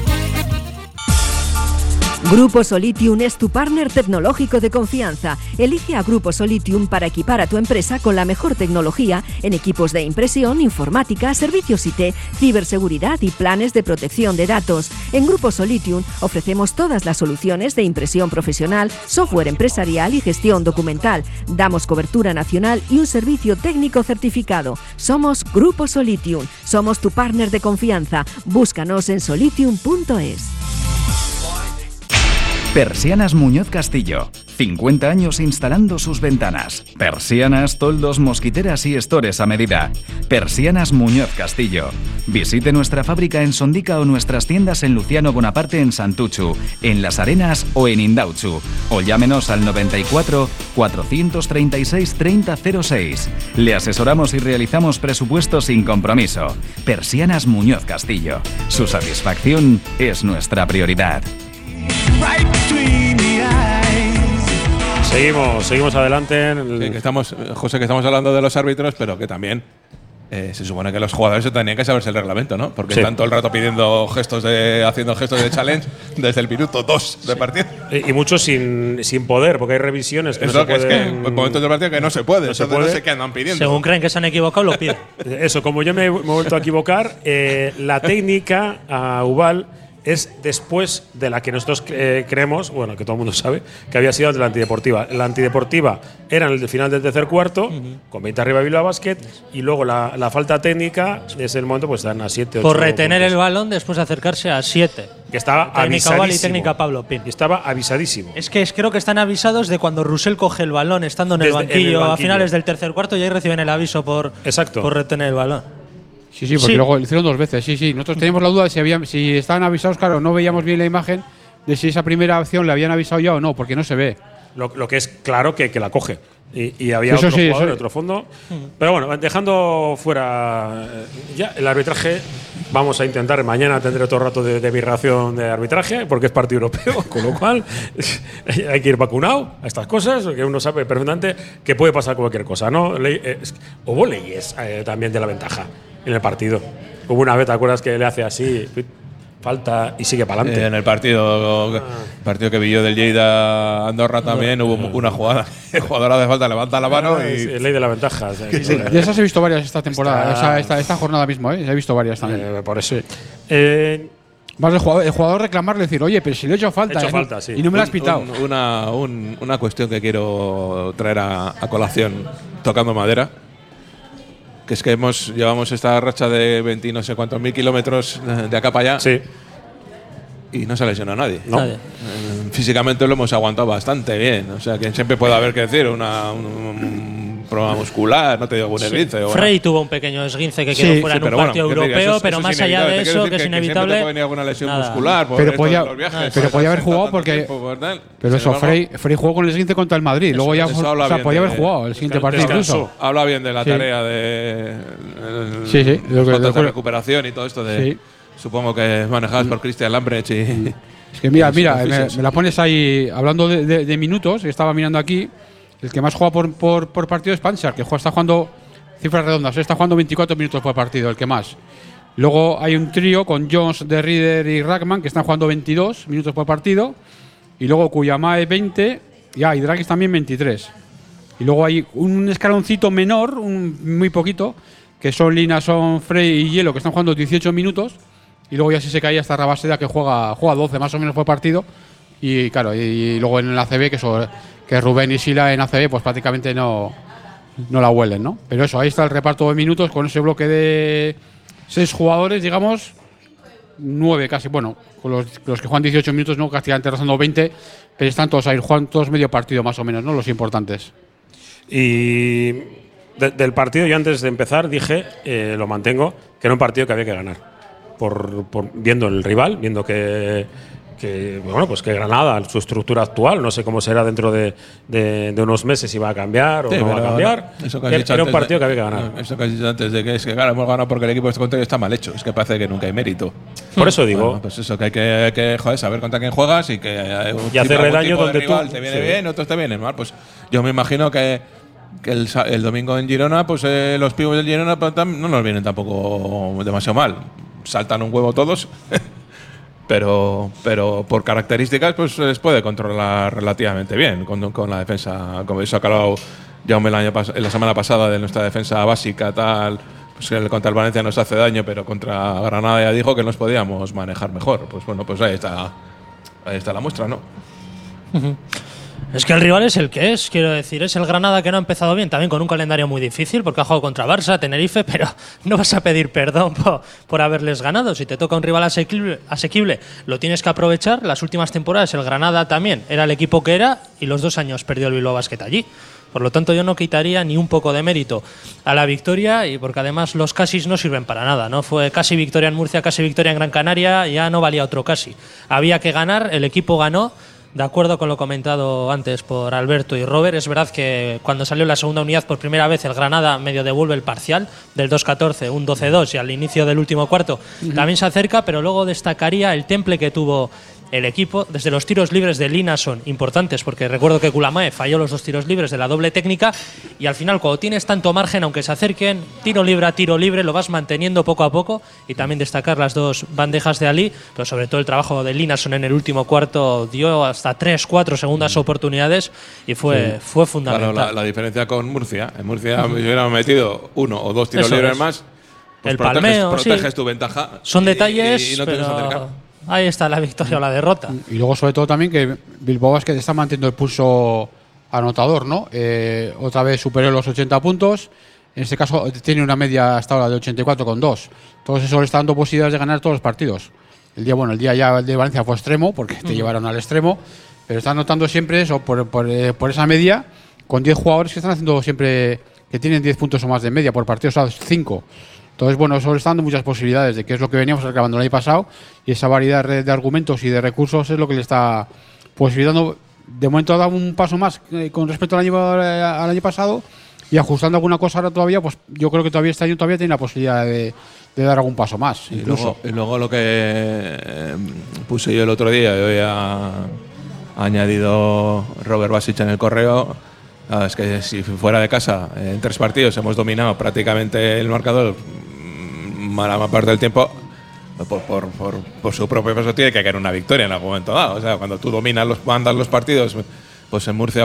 Grupo Solitium es tu partner tecnológico de confianza. Elige a Grupo Solitium para equipar a tu empresa con la mejor tecnología en equipos de impresión, informática, servicios I T, ciberseguridad y planes de protección de datos. En Grupo Solitium ofrecemos todas las soluciones de impresión profesional, software empresarial y gestión documental. Damos cobertura nacional y un servicio técnico certificado. Somos Grupo Solitium. Somos tu partner de confianza. Búscanos en solitium punto es. Persianas Muñoz Castillo. cincuenta años instalando sus ventanas. Persianas, toldos, mosquiteras y estores a medida. Persianas Muñoz Castillo. Visite nuestra fábrica en Sondica o nuestras tiendas en Luciano Bonaparte en Santuchu, en Las Arenas o en Indauchu. O llámenos al noventa y cuatro, cuatrocientos treinta y seis, treinta cero seis. Le asesoramos y realizamos presupuestos sin compromiso. Persianas Muñoz Castillo. Su satisfacción es nuestra prioridad. Seguimos, seguimos adelante. En el… Sí, que estamos, José, que estamos hablando de los árbitros, pero que también eh, se supone que los jugadores tenían que saberse el reglamento, ¿no? Porque Sí. están todo el rato pidiendo gestos de, haciendo gestos de challenge desde el minuto dos de partido. Y, y muchos sin, sin poder, porque hay revisiones que Es no lo se que es que pueden… en momentos del partido que no se puede, No se entonces puede. no sé qué andan pidiendo. Según creen que se han equivocado, lo piden. Eso, como yo me he, me he vuelto a equivocar, eh, la técnica a Ubal es después de la que nosotros eh, creemos, bueno, que todo el mundo sabe, que había sido de la antideportiva. La antideportiva era en el final del tercer cuarto, uh-huh. con veinte arriba Bilbao Basket, y luego la, la falta técnica es el momento, pues dan a siete, ocho. Por retener puntos. el balón después de acercarse a siete. Que estaba técnica avisadísimo. Ubal y técnica Pablo Pin. Y estaba avisadísimo. Es que es, creo que están avisados de cuando Russell coge el balón estando en el, Desde- en el banquillo, a banquillo. finales del tercer cuarto, y ahí reciben el aviso por, Exacto. por retener el balón. Sí, sí, porque Sí. luego lo hicieron dos veces. Sí, sí. Nosotros teníamos la duda de si, habían, si estaban avisados, claro, no veíamos bien la imagen de si esa primera acción le habían avisado ya o no, porque no se ve. Lo, lo que es claro que, que la coge. Y, y había Eso otro sí, jugador eso- en otro fondo. Pero bueno, dejando fuera eh, ya el arbitraje, vamos a intentar. Mañana tendré otro rato de, de mi ración de arbitraje, porque es partido europeo, con lo cual hay que ir vacunado a estas cosas, porque uno sabe perfectamente que puede pasar cualquier cosa, ¿no? Ley- eh, es- hubo leyes eh, también de la ventaja en el partido. Hubo una vez, ¿te acuerdas que le hace así, falta y sigue para Eh, adelante? en el partido, Ah. partido que vi yo del Lleida Andorra también hubo una jugada. El jugador de falta levanta la mano Ah, y sí, ley de la ventaja. o sea, que- Sí, de esas he visto varias esta temporada, Está- esa- esta, esta jornada mismo, ¿eh? He visto varias también. Eh, por eso. Eh, Más el jugador, el jugador reclamarle, decir, oye, pero si le he hecho falta, He hecho ¿eh? falta, sí. y no me la has Un- pitado. un- una, un- una cuestión que quiero traer a, a colación tocando madera, que es que hemos llevamos esta racha de veinte no sé cuántos mil kilómetros de de acá para allá sí. y no se lesiona a nadie. No. Nadie. Eh, Físicamente lo hemos aguantado bastante bien. O sea, que siempre puede haber que decir una, un, un problema muscular, no te digo un esguince. o una- Frey tuvo un pequeño esguince que Sí, quedó sí, fuera en un pero bueno, partido ¿qué te digo? europeo, Eso es- pero eso es más allá inevitable. de Te quiero eso, decir que es siempre inevitable. te puede venir alguna lesión nada. muscular. por Pero esto, podía- los viajes, pero por podía haber tanto jugado porque- tiempo, por tal. Pero Sin eso, embargo, Frey, Frey jugó con el esguince contra el Madrid. Luego ya, eso o habla sea, bien podía de- haber jugado el siguiente partido descansó. incluso. Habla bien de la Sí. tarea de el- Sí, sí, lo los que- fotos lo de que- recuperación y todo esto de Sí. supongo que manejadas por Christian Lambrecht y Es que mira, y mira, sus me, oficios. me la pones ahí, hablando de, de- de minutos, que estaba mirando aquí, el que más juega por, por, por partido es Panzer, que juega, está jugando cifras redondas, está jugando veinticuatro minutos por partido, el que más. Luego hay un trío con Jones, De Ridder y Rackman, que están jugando veintidós minutos por partido. Y luego Kuyamae veinte, y, ah, y Dragis también veintitrés. Y luego hay un escaloncito menor, un, muy poquito, que son Lina, son Frey y Hielo, que están jugando dieciocho minutos. Y luego ya si se caía hasta Rabaseda, que juega, juega doce más o menos por partido. Y claro, y, y luego en el A C B, que, son, que Rubén y Sila en A C B, pues prácticamente no, no la huelen, ¿no? Pero eso, ahí está el reparto de minutos con ese bloque de seis jugadores, digamos, nueve casi, bueno, con los, los que juegan dieciocho minutos, no, prácticamente rozando veinte, pero están todos ahí, juegan todos medio partido más o menos, ¿no? Los importantes. Y de, del partido, yo antes de empezar dije, eh, lo mantengo, que era un partido que había que ganar. Por, por viendo el rival, viendo que, que bueno, pues que Granada, su estructura actual, no sé cómo será dentro de, de, de unos meses, si va a cambiar o Sí, no va a cambiar. Eso que has Era, dicho era un antes partido de- que había que ganar. Eso que has dicho antes de que es que claro, hemos ganado porque el equipo este contrario está mal hecho. Es que parece que nunca hay mérito. Por eso digo. Bueno, pues eso, que hay que, hay que joder, saber contra quién juegas y que eh, un Y tipo- hacerle algún daño tipo de donde tú- rival te viene sí. bien, otros te vienen mal. Pues yo me imagino que, que el, sa- el domingo en Girona, pues eh, los pibos del Girona pues, tam- no nos vienen tampoco demasiado mal. Saltan un huevo todos. Pero, pero por características pues se les puede controlar relativamente bien con, con la defensa, como eso ha calado Jaume el año pas- la semana pasada de nuestra defensa básica tal, pues el contra el Valencia nos hace daño, pero contra Granada ya dijo que nos podíamos manejar mejor. Pues bueno, pues ahí está, ahí está la muestra, ¿no? Es que el rival es el que es, quiero decir, es el Granada que no ha empezado bien, también con un calendario muy difícil, porque ha jugado contra Barça, Tenerife, pero no vas a pedir perdón por, por haberles ganado. Si te toca un rival asequible, asequible, lo tienes que aprovechar. Las últimas temporadas el Granada también era el equipo que era y los dos años perdió el Bilbao Basket allí. Por lo tanto, yo no quitaría ni un poco de mérito a la victoria, y porque además los casis no sirven para nada, ¿no? Fue casi victoria en Murcia, casi victoria en Gran Canaria, ya no valía otro casi. Había que ganar, el equipo ganó. De acuerdo con lo comentado antes por Alberto y Robert, es verdad que cuando salió la segunda unidad por primera vez el Granada medio devuelve el parcial del dos catorce, un doce dos, y al inicio del último cuarto uh-huh. también se acerca, pero luego destacaría el temple que tuvo el equipo desde los tiros libres de Linason, importantes, porque recuerdo que Kulamae falló los dos tiros libres de la doble técnica, y al final cuando tienes tanto margen, aunque se acerquen tiro libre a tiro libre, lo vas manteniendo poco a poco. Y también destacar las dos bandejas de Ali, pero sobre todo el trabajo de Linason en el último cuarto, dio hasta tres, cuatro segundas oportunidades y fue, sí. fue fundamental. Claro, la, la diferencia con Murcia, en Murcia uh-huh. hubiéramos metido uno o dos tiros Eso libres es. más, pues el proteges, palmeo, proteges sí. tu ventaja. Son y, detalles, y, y no pero ahí está la victoria o la derrota. Y luego, sobre todo, también que Bilbao Basket está manteniendo el pulso anotador, ¿no? Eh, otra vez superó los ochenta puntos. En este caso, tiene una media hasta ahora de ochenta y cuatro coma dos. Todo eso le está dando posibilidades de ganar todos los partidos. El día, bueno, el día ya de Valencia fue extremo, porque te mm. llevaron al extremo. Pero está anotando siempre eso, por, por, eh, por esa media, con diez jugadores que están haciendo siempre, que tienen diez puntos o más de media por partido, o sea, cinco. Entonces, bueno, eso le está dando muchas posibilidades de que es lo que veníamos acabando el año pasado, y esa variedad de argumentos y de recursos es lo que le está posibilitando. De momento ha dado un paso más eh, con respecto al año, al año pasado, y ajustando alguna cosa ahora todavía, pues yo creo que todavía este año todavía tiene la posibilidad de, de dar algún paso más. Y luego, y luego lo que eh, puse yo el otro día, y hoy ha, ha añadido Robert Basic en el correo. Ah, es que si fuera de casa, en tres partidos hemos dominado prácticamente el marcador la mayor parte del tiempo, por, por, por, por su propio peso tiene que caer una victoria en algún momento dado. O sea, cuando tú dominas los, mandas los partidos, pues en Murcia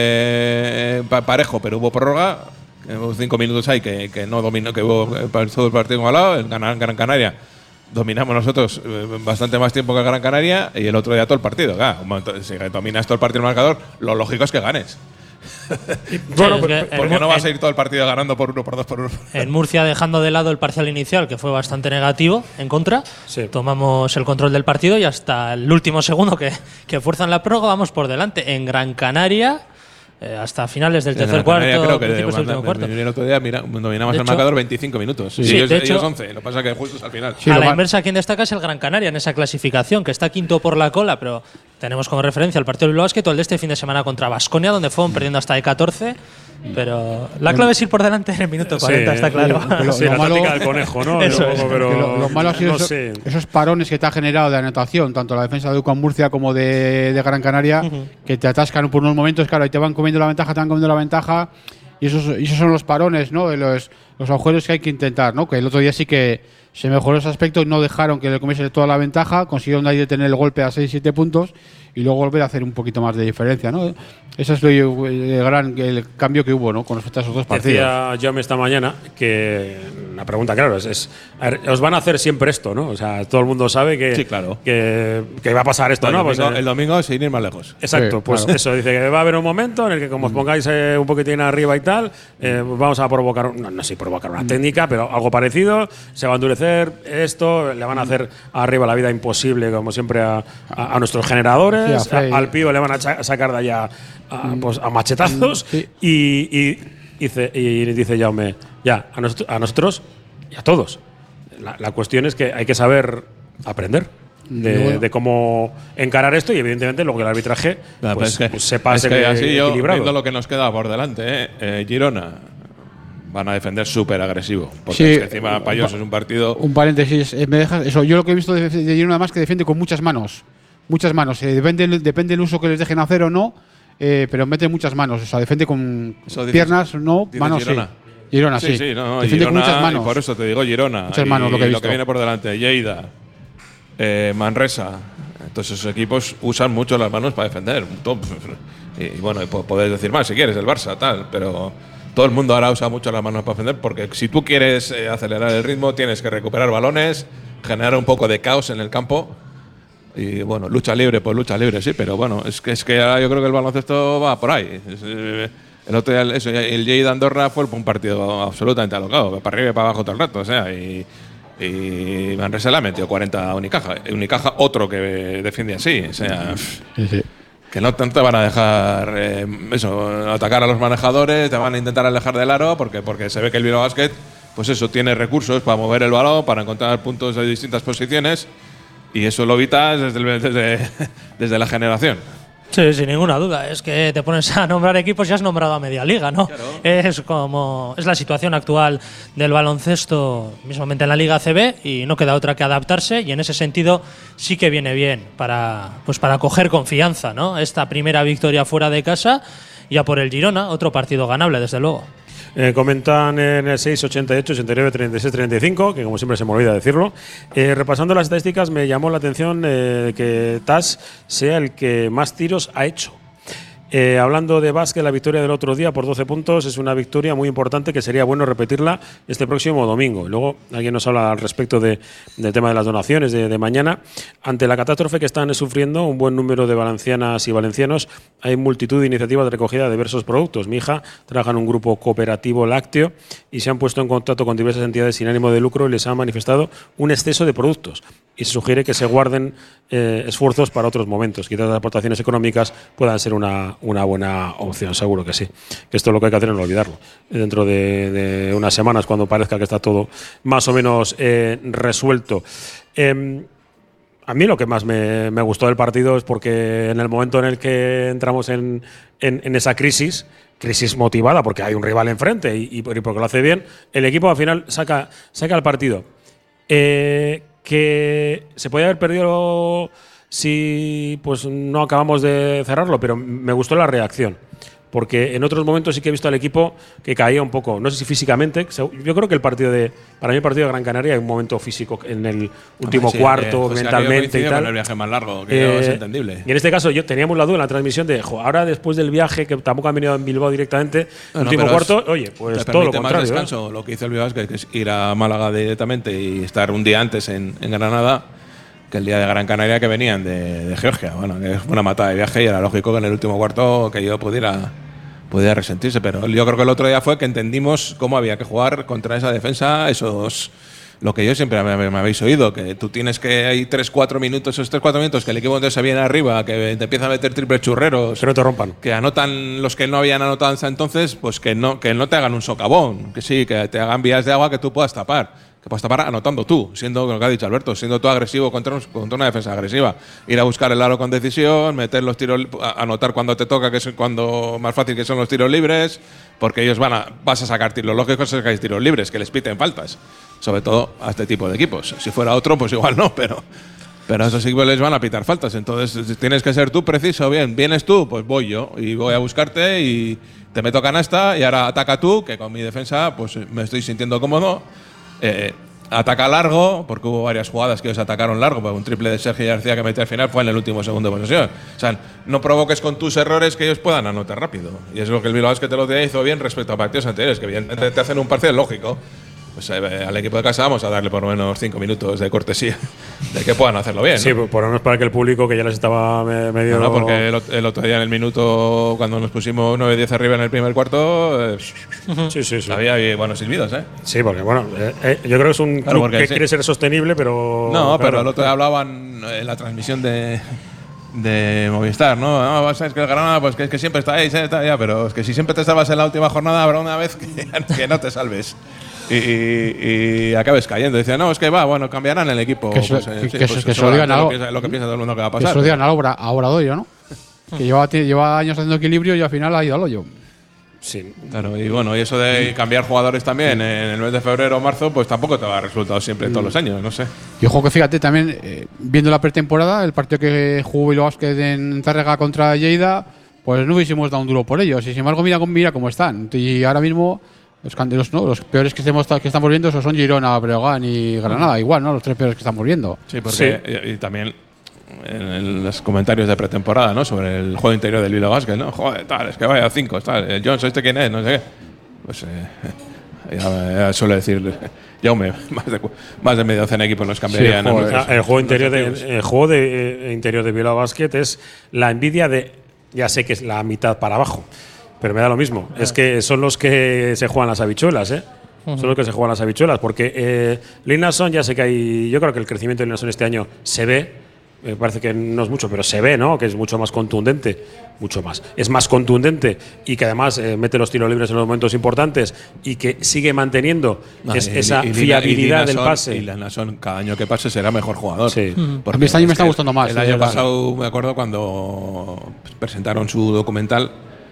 fue parejo, pero hubo prórroga, hubo cinco minutos ahí que, que no dominó, que hubo todo el partido al lado. En Gran, Gran Canaria dominamos nosotros bastante más tiempo que Gran Canaria, y el otro día todo el partido. Claro, si dominas todo el partido el marcador, lo lógico es que ganes. Bueno, sí, es que porque no vas a ir todo el partido ganando por uno, por dos, por uno. En Murcia, dejando de lado el parcial inicial, que fue bastante negativo en contra, sí. tomamos el control del partido y hasta el último segundo que, que fuerzan la prórroga vamos por delante. En Gran Canaria, eh, hasta finales del sí, tercer cuarto, creo que principios del último cuarto. El otro día mira, dominamos el marcador veinticinco minutos. Sí, sí, y ellos, de hecho, ellos once. Lo que pasa es que justo es al final. Sí, a la inversa, quien destaca es el Gran Canaria en esa clasificación, que está quinto por la cola, pero tenemos como referencia el partido del Bilbao Basket o el de este fin de semana contra Baskonia, donde fueron perdiendo hasta de catorce. Pero la clave es ir por delante en el minuto cuarenta, sí, está claro. Lo, lo, sí, lo la malo, táctica del conejo, ¿no? Eso es. Pero lo, lo malo ha sido no eso, sé. esos parones que te ha generado de anotación, tanto la defensa de Ucán Murcia como de, de Gran Canaria, uh-huh. que te atascan por unos momentos, claro, y te van comiendo la ventaja, te van comiendo la ventaja, y esos, y esos son los parones, ¿no? Los, los agujeros que hay que intentar, ¿no? Que el otro día sí que se mejoró ese aspecto y no dejaron que le comiese toda la ventaja, consiguieron ahí detener el golpe a seis siete puntos y luego volver a hacer un poquito más de diferencia, ¿no? Ese es el, el gran el cambio que hubo, ¿no? Con respecto a esos dos partidos. Decía Jaume esta mañana que la pregunta, claro, es, es a ver, os van a hacer siempre esto, ¿no? O sea, todo el mundo sabe que, sí, claro. que, que va a pasar esto, el ¿no? Domingo, Pues, el domingo sin ir más lejos. Exacto, sí, pues claro. eso, dice que va a haber un momento en el que como os pongáis eh, un poquitín arriba y tal, eh, pues vamos a provocar, no, no sé si provocar una técnica, pero algo parecido, se va a endurecer esto, le van a hacer arriba la vida imposible, como siempre, a, a, a nuestros generadores, sí, a a, al pibe le van a cha- sacar de allá a, pues, a machetazos sí. y, y, dice, y dice Jaume, ya, a, nosotros, a nosotros y a todos. La, la cuestión es que hay que saber aprender. De, bueno. de cómo encarar esto y evidentemente luego que el arbitraje Nah, pues, es que, pues sepa es ser que así yo, equilibrado. viendo lo que nos queda por delante, eh, eh, Girona van a defender súper agresivo. Porque Sí, es que encima Payos es un partido. Un paréntesis, eh, me dejas, eso, yo lo que he visto de, de Girona más que defiende con muchas manos. Muchas manos. Eh, depende, depende del uso que les dejen hacer o no, eh, pero mete muchas manos. O sea, defiende con Eso dices- piernas, no, dices manos Girona. sí. Girona, sí. Sí, sí, no, defiende Girona, con muchas manos. y por eso te digo Girona. Muchas y manos, lo que he visto. que viene por delante, Lleida, eh, Manresa. Entonces esos equipos usan mucho las manos para defender. Y, y bueno, podés decir más si quieres, el Barça, tal, pero todo el mundo ahora usa mucho las manos para defender porque si tú quieres eh, acelerar el ritmo, tienes que recuperar balones, generar un poco de caos en el campo. Y bueno, lucha libre, pues lucha libre, sí, pero bueno, es que, es que ahora yo creo que el baloncesto va por ahí. Es, eh, el otro día, eso, el Lleida Andorra fue un partido absolutamente alocado, para arriba y para abajo todo el rato, o sea, y, y Manresa le ha metido cuarenta a Unicaja. Unicaja, otro que defiende así, o sea, Sí, sí. que no te van a dejar eh, eso, atacar a los manejadores, te van a intentar alejar del aro, porque, porque se ve que el Bilbao Basket, pues eso, tiene recursos para mover el balón, para encontrar puntos de distintas posiciones. Y eso lo evitas desde, el- desde, desde la generación. Sí, sin ninguna duda. Es que te pones a nombrar equipos y has nombrado a media liga, ¿no? Es como es la situación actual del baloncesto, mismamente en la Liga A C B, y no queda otra que adaptarse. Y en ese sentido sí que viene bien para, pues para coger confianza, ¿no? Esta primera victoria fuera de casa, ya por el Girona, otro partido ganable, desde luego. Eh, comentan en el seis ochenta y ocho, ochenta y nueve, treinta y seis, treinta y cinco, que como siempre se me olvida decirlo. Eh, repasando las estadísticas, me llamó la atención eh, que T A S sea el que más tiros ha hecho. Eh, hablando de básquet, la victoria del otro día por doce puntos es una victoria muy importante que sería bueno repetirla este próximo domingo. Luego alguien nos habla al respecto de, del tema de las donaciones de, de mañana. Ante la catástrofe que están sufriendo un buen número de valencianas y valencianos, hay multitud de iniciativas de recogida de diversos productos. Mi hija trabaja en un grupo cooperativo lácteo y se han puesto en contacto con diversas entidades sin ánimo de lucro y les han manifestado un exceso de productos. Y se sugiere que se guarden eh, esfuerzos para otros momentos. Quizás las aportaciones económicas puedan ser una, una buena opción, seguro que sí. Que esto es lo que hay que hacer, no olvidarlo. Dentro de, de unas semanas, cuando parezca que está todo más o menos eh, resuelto. Eh, a mí lo que más me, me gustó del partido es porque en el momento en el que entramos en, en, en esa crisis, crisis motivada porque hay un rival enfrente y, y porque lo hace bien, el equipo al final saca, saca el partido. Eh, que se podía haber perdido si pues no acabamos de cerrarlo, pero me gustó la reacción. Porque en otros momentos sí que he visto al equipo que caía un poco, no sé si físicamente. Yo creo que el partido de, para mí el partido de Gran Canaria hay un momento físico en el último Sí, cuarto, eh, José mentalmente y Antonio tal. con el viaje más largo, que Eh, es entendible. Y en este caso yo teníamos la duda en la transmisión de, jo, ahora después del viaje, que tampoco han venido en Bilbao directamente, No, no, último pero cuarto, es- oye, pues te todo lo permite contrario. más ¿eh? descanso. Lo que hizo el Bilbao Basket, que es ir a Málaga directamente y estar un día antes en, en Granada que el día de Gran Canaria, que venían de, de Georgia. Bueno, que es una matada de viaje y era lógico que en el último cuarto que yo pudiera, pudiera resentirse. Pero yo creo que el otro día fue que entendimos cómo había que jugar contra esa defensa, esos… Lo que yo siempre me, me habéis oído, que tú tienes que hay tres cuatro minutos, esos tres cuatro minutos que el equipo entonces se viene arriba, que te empieza a meter triples churreros, Que no te rompan. que anotan los que no habían anotado hasta entonces, pues que no, que no te hagan un socavón, que sí, que te hagan vías de agua que tú puedas tapar. Que puedas tapar anotando tú, siendo lo que ha dicho Alberto, siendo tú agresivo contra, un- contra una defensa agresiva. Ir a buscar el aro con decisión, meter los tiros, a- anotar cuando te toca, que es cuando más fácil que son los tiros libres, porque ellos van a, vas a sacar tiros. Lo lógico es que sacáis tiros libres, que les piten faltas. Sobre todo a este tipo de equipos. Si fuera otro, pues igual no, pero, pero a esos equipos les van a pitar faltas. Entonces tienes que ser tú preciso. Bien, vienes tú, pues voy yo y voy a buscarte y te meto canasta y ahora ataca tú, que con mi defensa pues me estoy sintiendo cómodo. Eh, ataca largo, porque hubo varias jugadas que ellos atacaron largo, pero un triple de Sergio García que metió al final fue en el último segundo de posesión. O sea, no provoques con tus errores que ellos puedan anotar rápido. Y es lo que el Bilbao Basket el otro día hizo bien respecto a partidos anteriores, que evidentemente te hacen un parcial lógico. Pues eh, al equipo de casa vamos a darle por lo menos cinco minutos de cortesía de que puedan hacerlo bien, ¿no? Sí, por lo menos para que el público que ya les estaba medio… No, no, porque el, el otro día en el minuto, cuando nos pusimos nueve diez arriba en el primer cuarto, eh, sí, sí, sí. había buenos silbidos, ¿eh? Sí, porque bueno, eh, eh, yo creo que es un claro, club que sí. quiere ser sostenible, pero… No, claro, pero el otro día hablaban en la transmisión de… de Movistar, ¿no? No, es que el Granada, pues que, que siempre está ahí, está ya, pero es que si siempre te salvas en la última jornada, habrá una vez que, que no te salves. Y, y, y acabes cayendo. Dice, no, es que va, bueno, cambiarán el equipo. Que se, pues, eh, que, sí, que, pues, que se lo digan a lo, que, lo que piensa todo el mundo que va a pasar. Que se lo digan al obra, a Obradoiro, ¿no? Que lleva, lleva años haciendo equilibrio y al final ha ido al hoyo. Sí. Claro, y bueno, y eso de cambiar jugadores también en el mes de febrero o marzo, pues tampoco te va a dar resultados siempre todos los años, no sé. Y ojo que fíjate también, eh, viendo la pretemporada, el partido que jugó Bilbao Basket en Tárrega contra Lleida, pues no hubiésemos dado un duro por ellos. Y sin embargo, mira, mira cómo están. Y ahora mismo los candelos, ¿no? Los peores que estamos, que estamos viendo son Girona, Breogán y Granada. Igual, ¿no? Los tres peores que estamos viendo. Sí, porque sí. Y, y también en los comentarios de pretemporada, ¿no? Sobre el juego interior del Bilbao Basket, ¿no? Joder, tal, es que vaya cinco, tal. El Jones, ¿este quién es? No sé qué. Pues eh, ya, ya suele decir Jaume, más de, más de media docena de equipos nos cambiarían. Sí, el, juego, el juego interior de, el juego de, eh, interior de Bilbao Basket es la envidia de, ya sé que es la mitad para abajo, pero me da lo mismo. Ah. Es que son los que se juegan las habichuelas, ¿eh? Uh-huh. Son los que se juegan las habichuelas, porque eh, Linnason, ya sé que hay, yo creo que el crecimiento de Linnason este año se ve. Me parece que no es mucho, pero se ve, ¿no? Que es mucho más contundente, mucho más. Es más contundente y que además eh, mete los tiros libres en los momentos importantes y que sigue manteniendo no, es, y, esa y, fiabilidad y del pase. Y Linnason, cada año que pase, será mejor jugador. Sí. Uh-huh. Porque este año me está gustando más. El año pasado, me acuerdo, cuando presentaron su documental,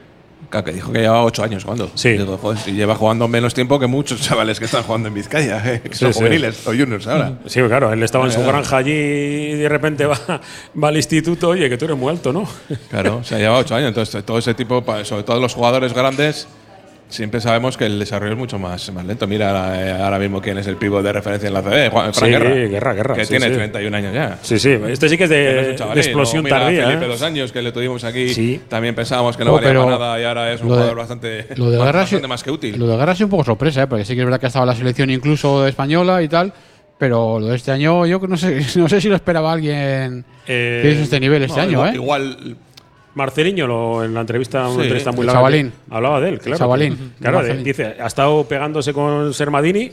que dijo que llevaba ocho años jugando. Sí. Digo, joder, si lleva jugando menos tiempo que muchos chavales que están jugando en Vizcaya, eh, que son sí, juveniles sí. o juniors ahora. Sí, claro, él estaba en su granja allí y de repente va, va al instituto, oye, que tú eres muy alto, ¿no? Claro, o sea, lleva ocho años. Entonces, todo ese tipo, sobre todo los jugadores grandes, siempre sabemos que el desarrollo es mucho más, más lento. Mira ahora, ahora mismo quién es el pívot de referencia en la C B, Juan sí, Guerra, Guerra, Guerra. Que sí, tiene sí. treinta y un años ya. Sí, sí, este sí que es de, que no es de explosión no, mira, tardía. Felipe, ¿eh? dos años que le tuvimos aquí, sí. también pensábamos que no oh, valía para nada y ahora es un jugador de, bastante, lo de Guerra bastante sí, más que útil. Lo de Guerra ha sido un poco sorpresa, ¿eh? Porque sí que es verdad que ha estado en la selección incluso española y tal, pero lo de este año yo no sé, no sé si lo esperaba alguien eh, que es este nivel este no, año. Igual… ¿eh? igual Marceliño lo, en la entrevista, una sí, entrevista muy larga, larga, hablaba de él, claro. Chavalín. Claro, de, dice, ha estado pegándose con Sermadini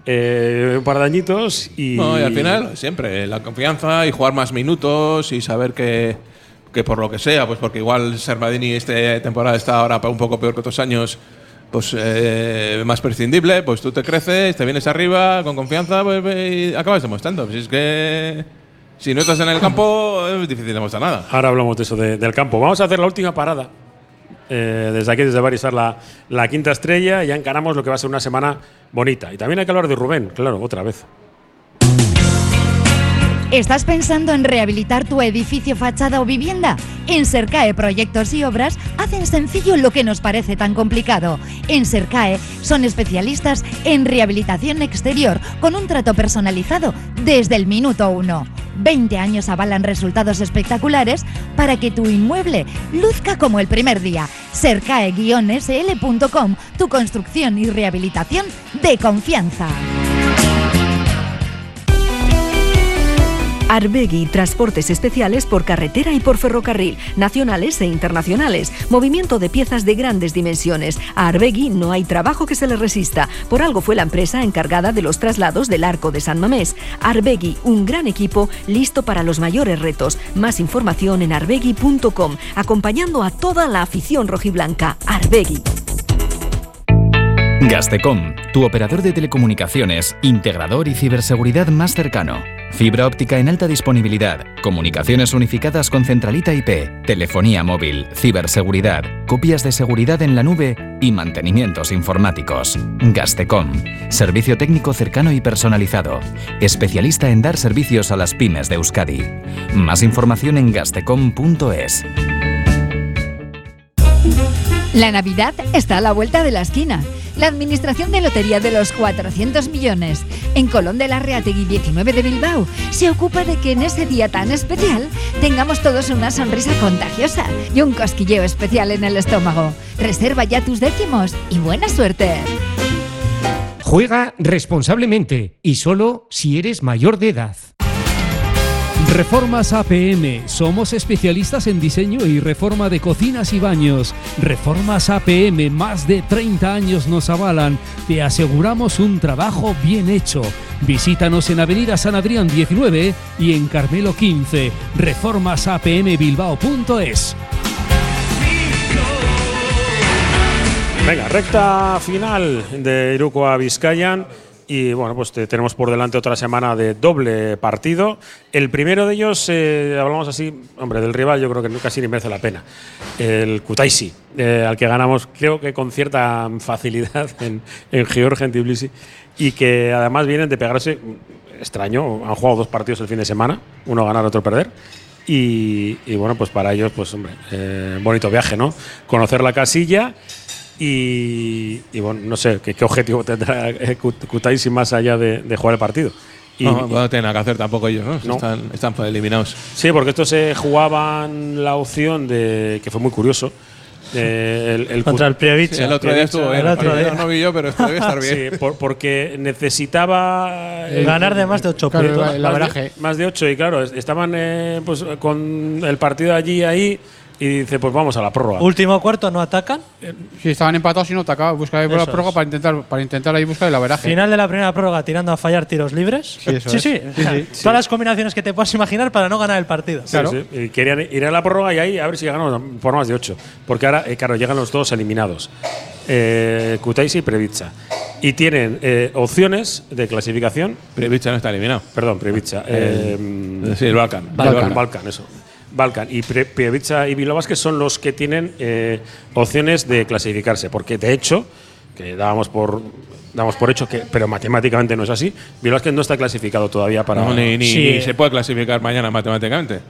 eh, un par de añitos y… No, y al final, siempre, la confianza y jugar más minutos y saber que, que por lo que sea, pues porque igual Sermadini esta temporada está ahora un poco peor que otros años, pues eh, más prescindible, pues tú te creces, te vienes arriba con confianza pues, y acabas demostrando. Pues es que… si no estás en el campo, es difícil demostrar nada. Ahora hablamos de eso, de, del campo. Vamos a hacer la última parada. Eh, desde aquí, desde Barisar, la, la quinta estrella. Y ya encaramos lo que va a ser una semana bonita. Y también hay que hablar de Rubén, claro, otra vez. ¿Estás pensando en rehabilitar tu edificio, fachada o vivienda? En Sercae Proyectos y Obras hacen sencillo lo que nos parece tan complicado. En Sercae son especialistas en rehabilitación exterior con un trato personalizado desde el minuto uno. veinte años avalan resultados espectaculares para que tu inmueble luzca como el primer día. Sercae guion S L punto com, tu construcción y rehabilitación de confianza. Arbegui, transportes especiales por carretera y por ferrocarril, nacionales e internacionales. Movimiento de piezas de grandes dimensiones. A Arbegui no hay trabajo que se le resista. Por algo fue la empresa encargada de los traslados del Arco de San Mamés. Arbegui, un gran equipo listo para los mayores retos. Más información en arbegui punto com, acompañando a toda la afición rojiblanca. Arbegui. Gastecom, tu operador de telecomunicaciones, integrador y ciberseguridad más cercano. Fibra óptica en alta disponibilidad, comunicaciones unificadas con centralita I P, telefonía móvil, ciberseguridad, copias de seguridad en la nube y mantenimientos informáticos. Gastecom, servicio técnico cercano y personalizado, especialista en dar servicios a las pymes de Euskadi. Más información en gastecom punto es. La Navidad está a la vuelta de la esquina. la Administración de Lotería de los cuatrocientos millones, en Colón de la Reategui diecinueve de Bilbao, se ocupa de que en ese día tan especial tengamos todos una sonrisa contagiosa y un cosquilleo especial en el estómago. Reserva ya tus décimos y buena suerte. Juega responsablemente y solo si eres mayor de edad. Reformas A P M. Somos especialistas en diseño y reforma de cocinas y baños. Reformas A P M, más de treinta años nos avalan. Te aseguramos un trabajo bien hecho. Visítanos en Avenida San Adrián diecinueve y en Carmelo quince. reformas a p m bilbao punto es. Venga, recta final de Irukoa Bizkaian. Y bueno, pues te, tenemos por delante otra semana de doble partido. El primero de ellos, eh, hablamos así, hombre, del rival, yo creo que casi ni merece la pena. El Kutaisi, eh, al que ganamos, creo que con cierta facilidad en, en Georgia, en Tbilisi, y que además vienen de pegarse, extraño, han jugado dos partidos el fin de semana, uno ganar, otro perder. Y, y bueno, pues para ellos, pues hombre, eh, bonito viaje, ¿no? Conocer la casilla. Y, y bueno, no sé qué, qué objetivo tendrá Kutaisi más allá de, de jugar el partido. Y, no, no tienen nada que hacer tampoco ellos, ¿no? no. Están, están eliminados. Sí, porque estos se jugaban la opción de, que fue muy curioso, eh, el, el contra el Prievica. Sí, el otro día estuvo bien. El otro día. No vi yo, pero esto debe estar bien. Sí, por, porque necesitaba eh, ganar de más de ocho claro, puntos. El averaje. Más de ocho, y claro, estaban eh, pues, con el partido allí ahí. Y dice, pues vamos a la prórroga. Último cuarto, ¿no atacan? Sí, estaban empatados y no atacaban. Buscar por la prórroga para intentar, para intentar ahí buscar el averaje. Final de la primera prórroga, tirando a fallar tiros libres. Sí, eso sí, es. sí. sí, sí. Todas las combinaciones que te puedas imaginar para no ganar el partido. Sí, claro. Sí. Y querían ir a la prórroga y ahí a ver si ganan por más de ocho. Porque ahora, eh, claro, llegan los dos eliminados. Eh, Kutaisi y Prievica. Y tienen eh, opciones de clasificación. Prievica no está eliminado. Perdón, Prievica. Eh, eh, sí, el Balkan. Balkan, Balkan, eso. Balkan y Prievica y Bilbao Basket son los que tienen eh, opciones de clasificarse, porque de hecho, que dábamos por damos por hecho que, pero matemáticamente no es así, Bilbao Basket no está clasificado todavía para. No, ni, ni, sí. ni se puede clasificar mañana matemáticamente.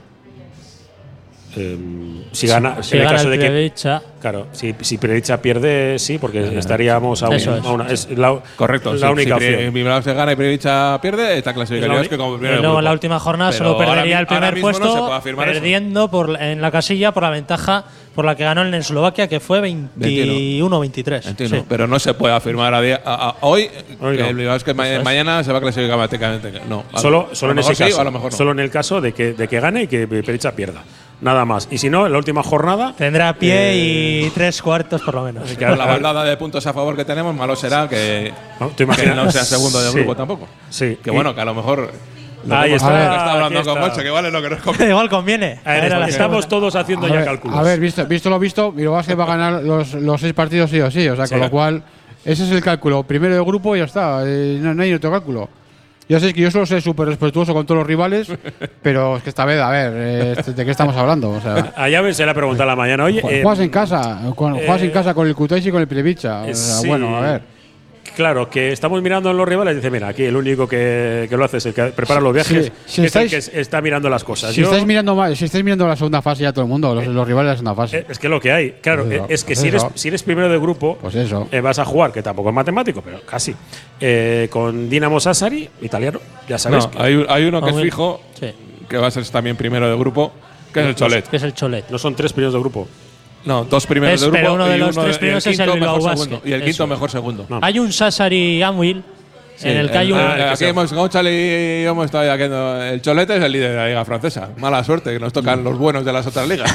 Eh, si gana, si en el gana caso el de que, Prievica. Claro, si, si Prievica pierde, sí, porque Ajá. estaríamos a, un, Eso es. a una. Es la, Correcto, la si, única si opción. Bilbao se gana y Prievica pierde, está clasificado. Es la Es que como Y primero luego en la grupo. última jornada Pero solo perdería ahora, el primer ahora mismo puesto, no se puede afirmar perdiendo por, en la casilla por la ventaja por la que ganó en Eslovaquia, que fue veintiuno veintitrés. Entiendo, Sí. pero no se puede afirmar a, día, a, a hoy, Hoy que no. el Bilbao es que ma- es. mañana se va a clasificar matemáticamente. No, a- Solo, a solo lo en mejor ese sí, caso. o a lo mejor no. Solo en el caso de que, de que gane y que Prievica pierda. Nada más. Y si no, en la última jornada. Tendrá pie eh, y tres cuartos por lo menos. Que la baldada de puntos a favor que tenemos, malo será que ¿No? ¿Te que imaginas? no sea segundo del Sí. grupo tampoco. Sí. Que Y- bueno, que a lo mejor. Lo Ahí que está, hemos- lo que está aquí hablando con está. Moncho, que vale lo que nos conviene. Igual conviene. A ver, Era la estamos segunda. todos haciendo A ya ver, cálculos. a ver, visto, visto lo visto, Bilbao Basket va a ganar los, los seis partidos sí o sí. O sea, Sí. con lo cual, ese es el cálculo. Primero de grupo y ya está. Eh, no, no hay otro cálculo. Ya sé que yo solo soy súper respetuoso con todos los rivales, pero es que esta vez, a ver, eh, ¿de qué estamos hablando? O sea, A Llaves se le ha preguntado a la mañana. Oye, ju- eh, juegas en casa, con, juegas en casa con el Kutaisi y con el Prievica. O eh, sea, sí. bueno, a ver. Claro, que estamos mirando en los rivales y dice, mira, aquí el único que, que lo hace es el que prepara los viajes, Sí, si que es el estáis- que es- está mirando las cosas. Si Yo- estáis mirando mal, si estáis mirando la segunda fase ya todo el mundo, los, los rivales de la segunda fase. eh, es que lo que hay, claro, Pues eso, eh, es que pues si eres, eso. si eres primero de grupo, Pues eso. eh, vas a jugar, que tampoco es matemático, pero casi, eh, con Dinamo Sassari, italiano, ya sabes. No, que hay, hay uno que es Hombre. fijo, Sí. que va a ser también primero de grupo, que es el Cholet. Que es el Cholet. no son tres primeros de grupo. No, dos primeros Es- de grupo pero uno de y los uno tres y primeros es el quinto Bilbao mejor Basket. segundo. Y el Eso quinto es. mejor segundo. No. Hay un Sassari Amwil en el que hay un. ah, el que aquí sea. hemos, con Chale y hemos estado ya haciendo- el Cholete es el líder de la liga francesa. Mala suerte, que nos tocan los buenos de las otras ligas.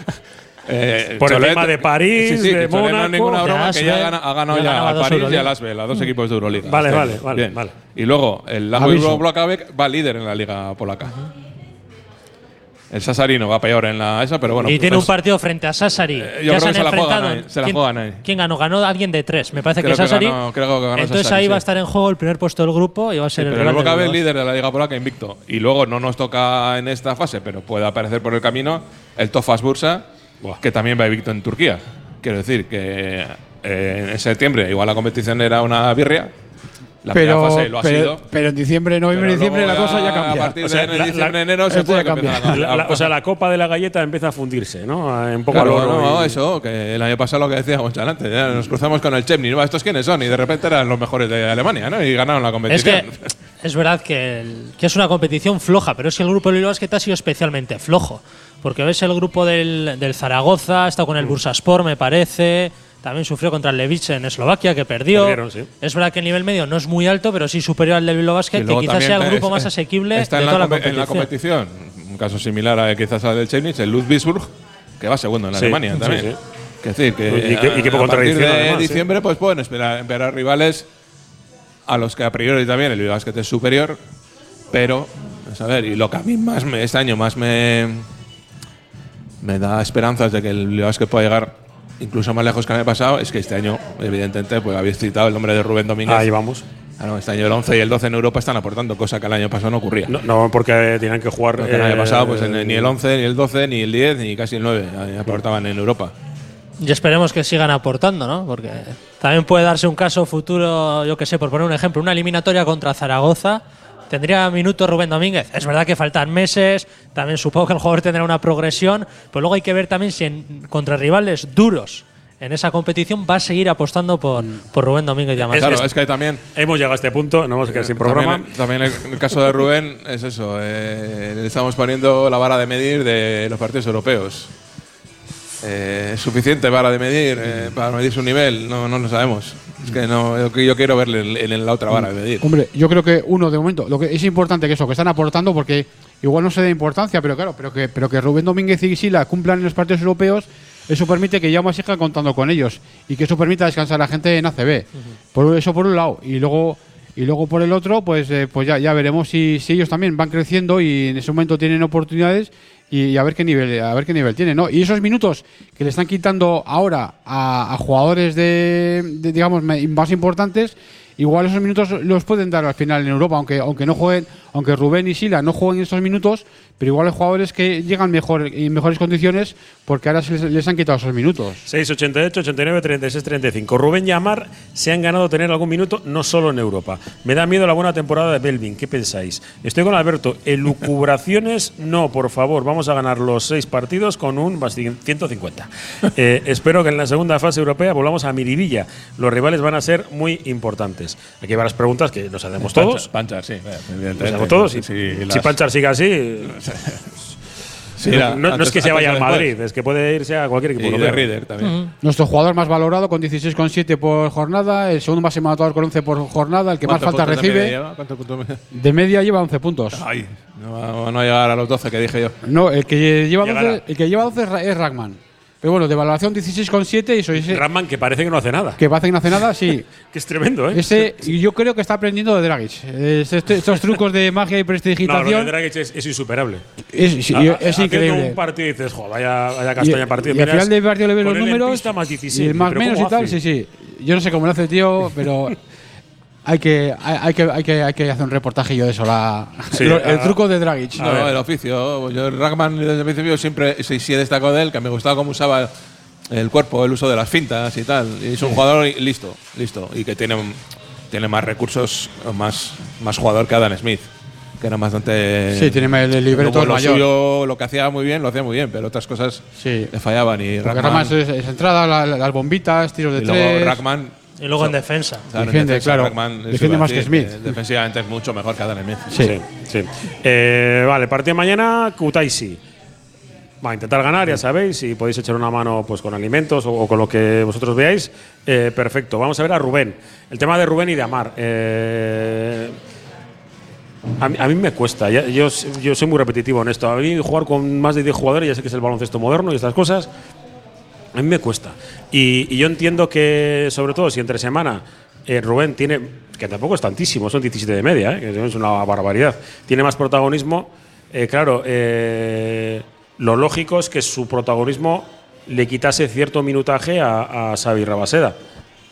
Eh, Por Cholet- encima de París, sí, sí, de que Cholet no es Mónaco, ninguna de broma, que ya Asbel. gana- ha ganado Ya ya ganaba al dos París y Euroliga. al Asbel, a dos equipos de Euroliga. Vale, Este vale, año. vale, Bien. vale. Y luego el Lago Aviso. Blokavek va líder en la liga polaca. El Sassarino va peor en la esa, pero bueno. y tiene pues- un partido frente a Sassari. Eh, yo Ya creo se que han se la juegan enfrentado. ahí, se la ¿Quién, juegan ahí. quién ganó? Ganó alguien de tres. Me parece Creo que que Sassari. ganó- creo que ganó Entonces Sassari, ahí va a sí. estar en juego el primer puesto del grupo y va a ser Sí, el pero el rival del Blokavek Bilbao. líder de la liga polaca invicto. Y luego no nos toca en esta fase, pero puede aparecer por el camino el Tofas Bursa, Buah. que también va invicto en Turquía. Quiero decir que eh, en septiembre igual la competición era una birria La pero, primera fase lo ha pero, sido. pero en diciembre, noviembre, Pero diciembre la luego cosa ya A cambia. partir O sea, de la- diciembre, la- enero se esto puede ya cambia. empezar a La- la- o sea, la copa de la galleta empieza a fundirse, ¿no? Un poco Claro, al oro no, y- eso, que el año pasado lo que decíamos antes, ya nos cruzamos con el Chemnitz, ¿no? ¿Estos quiénes son? Y de repente eran los mejores de Alemania, ¿no? Y ganaron la Es competición. que es verdad que, el- que es una competición floja, pero es que el grupo del Bilbao Basket ha sido especialmente flojo. Porque ves el grupo del, del Zaragoza, ha estado con el Bursaspor, me parece. También sufrió contra el Levice en Eslovaquia, que perdió. Perdieron, sí. Es verdad que el nivel medio no es muy alto, pero sí superior al del Bilbao Basket, Y que luego quizás también sea el es- grupo más asequible está de en la, toda la compe- en la competición. competición. Un caso similar a quizás al del Chemnitz, el Ludwigsburg, que va segundo en Sí, Alemania sí, también. sí. Es decir, que Y que- y que a- poco a partir tradición, de además, sí. diciembre pues pueden esperar, esperar rivales a los que a priori también el Bilbao Basket es superior, pero pues, a ver, y lo que a mí más me, este año más me me da esperanzas de que el Bilbao Basket pueda llegar incluso más lejos que el año pasado es que este año evidentemente pues habéis citado el nombre de Rubén Domínguez. Ahí vamos. Claro, este año el once y el doce en Europa están aportando, cosa que el año pasado no ocurría. No, no, porque tenían que jugar. Porque el año eh, pasado pues en- ni el once, ni el doce, ni el diez, ni casi el nueve eh, aportaban en Europa. Y esperemos que sigan aportando, ¿no? Porque también puede darse un caso futuro, yo que sé, por poner un ejemplo, una eliminatoria contra Zaragoza. ¿Tendría minutos Rubén Domínguez? Es verdad que faltan meses, también supongo que el jugador tendrá una progresión, pero luego hay que ver también si en- contra rivales duros en esa competición va a seguir apostando por, por Rubén Domínguez y Amateurs. Claro, es que también Hemos llegado a este punto, no vamos a quedar sin programa. También, también el, el caso de Rubén es eso. Eh, le estamos poniendo la vara de medir de los partidos europeos. Eh, ¿Es suficiente vara de medir eh, para medir su nivel? No, no lo sabemos. Es que no, yo, yo quiero verle en, en la otra vara de medir. Hombre, yo creo que uno de momento, lo que es importante que eso, que están aportando, porque igual no se da importancia, pero claro, pero que, pero que Rubén Domínguez y Sila cumplan en los partidos europeos, eso permite que Jaume siga contando con ellos y que eso permita descansar a la gente en A C B. Por eso por un lado. Y luego y luego por el otro, pues eh, pues ya, ya veremos si, si ellos también van creciendo y en ese momento tienen oportunidades y, y a ver qué nivel a ver qué nivel tienen, ¿no? Y esos minutos que le están quitando ahora a, a jugadores de, de, digamos me- más importantes, igual esos minutos los pueden dar al final en Europa, aunque aunque no jueguen, aunque Rubén y Sila no jueguen esos minutos, pero igual hay jugadores que llegan mejor en mejores condiciones porque ahora se les, les han quitado esos minutos. seis, ochenta y ocho, ochenta y nueve, treinta y seis, treinta y cinco. Rubén y Amar se han ganado tener algún minuto, no solo en Europa. Me da miedo la buena temporada de Belvin. ¿Qué pensáis? Estoy con Alberto. Elucubraciones, no, por favor. Vamos a ganar los seis partidos con un ciento cincuenta. Eh, espero que en la segunda fase europea volvamos a Miribilla. Los rivales van a ser muy importantes. Aquí hay varias preguntas que nos hacemos todos. Panchar, sí. Nos hacemos todos. Sí, Y sí, si las- Panchar sigue así. Sí, no, la- no- no es antes- que se antes vaya o al después. Madrid, es que puede irse a cualquier equipo Y de europeo. Reader también. Nuestro jugador más valorado con dieciséis coma siete por jornada, el segundo máximo anotador con once por jornada, el que más ¿Cuántos falta puntos de media recibe. lleva? ¿Cuántos puntos de media? De media lleva once puntos. Ay, no va no va a llegar a los doce que dije yo. No, el que lleva Llegará. doce, el que lleva doce es Ra- es Ragman. Pero bueno, de valoración dieciséis coma siete y eso ese Ratman, que parece que no hace nada. que Bazen no hace nada, sí. Que es tremendo, ¿eh? Ese y yo creo que está aprendiendo de Dragic. Es- este- estos trucos de magia y No, lo de prestidigitación Dragic es, es insuperable. es, sí, Ha- es haciendo increíble. un partido y dices, joder, vaya, vaya Y, castaña partido. y al Miras, final del partido le ves los con él en números pista más dieciséis, y el más pero menos ¿cómo y tal, hace? sí, sí. Yo no sé cómo lo hace el tío, pero hay que, hay, hay que, hay, que, hay que hacer un reportajillo de eso, la, Sí, lo- el ah, truco de Dragic. No, el oficio. Yo, el Ragman, desde el principio, siempre sí, sí he destacado de él, que me gustaba cómo usaba el cuerpo, el uso de las fintas y tal. Y es un jugador listo, listo. Y que tiene, tiene más recursos, más, más jugador que Adam Smith, que era bastante. Sí, tiene el el libreto Luego lo mayor. suyo, lo que hacía muy bien, lo hacía muy bien, pero otras cosas Sí. le fallaban. Y Porque Ragman, además es, es entrada, la- la- las bombitas, tiros de y luego tres. Ragman. Y luego en so- defensa. claro, en Defiende, defensa, claro. Ragman, eso Defiende iba a más que decir, Smith. eh, defensivamente es mucho mejor que Adam Smith. Sí. Sí, sí. Eh, vale, partido de mañana, Kutaisi. Va a intentar ganar, ya sabéis, si podéis echar una mano pues con alimentos o, o con lo que vosotros veáis. Eh, perfecto. Vamos a ver a Rubén. El tema de Rubén y de Amar. Eh, a, mí, a mí me cuesta. Ya- yo, yo soy muy repetitivo en esto. A mí jugar con más de diez jugadores, ya sé que es el baloncesto moderno y estas cosas, a mí me cuesta. Y, y yo entiendo que, sobre todo, si entre semana eh, Rubén tiene, que tampoco es tantísimo, son diecisiete de media, eh, que es una barbaridad, tiene más protagonismo, eh, claro, eh, lo lógico es que su protagonismo le quitase cierto minutaje a, a Xavi Rabaseda.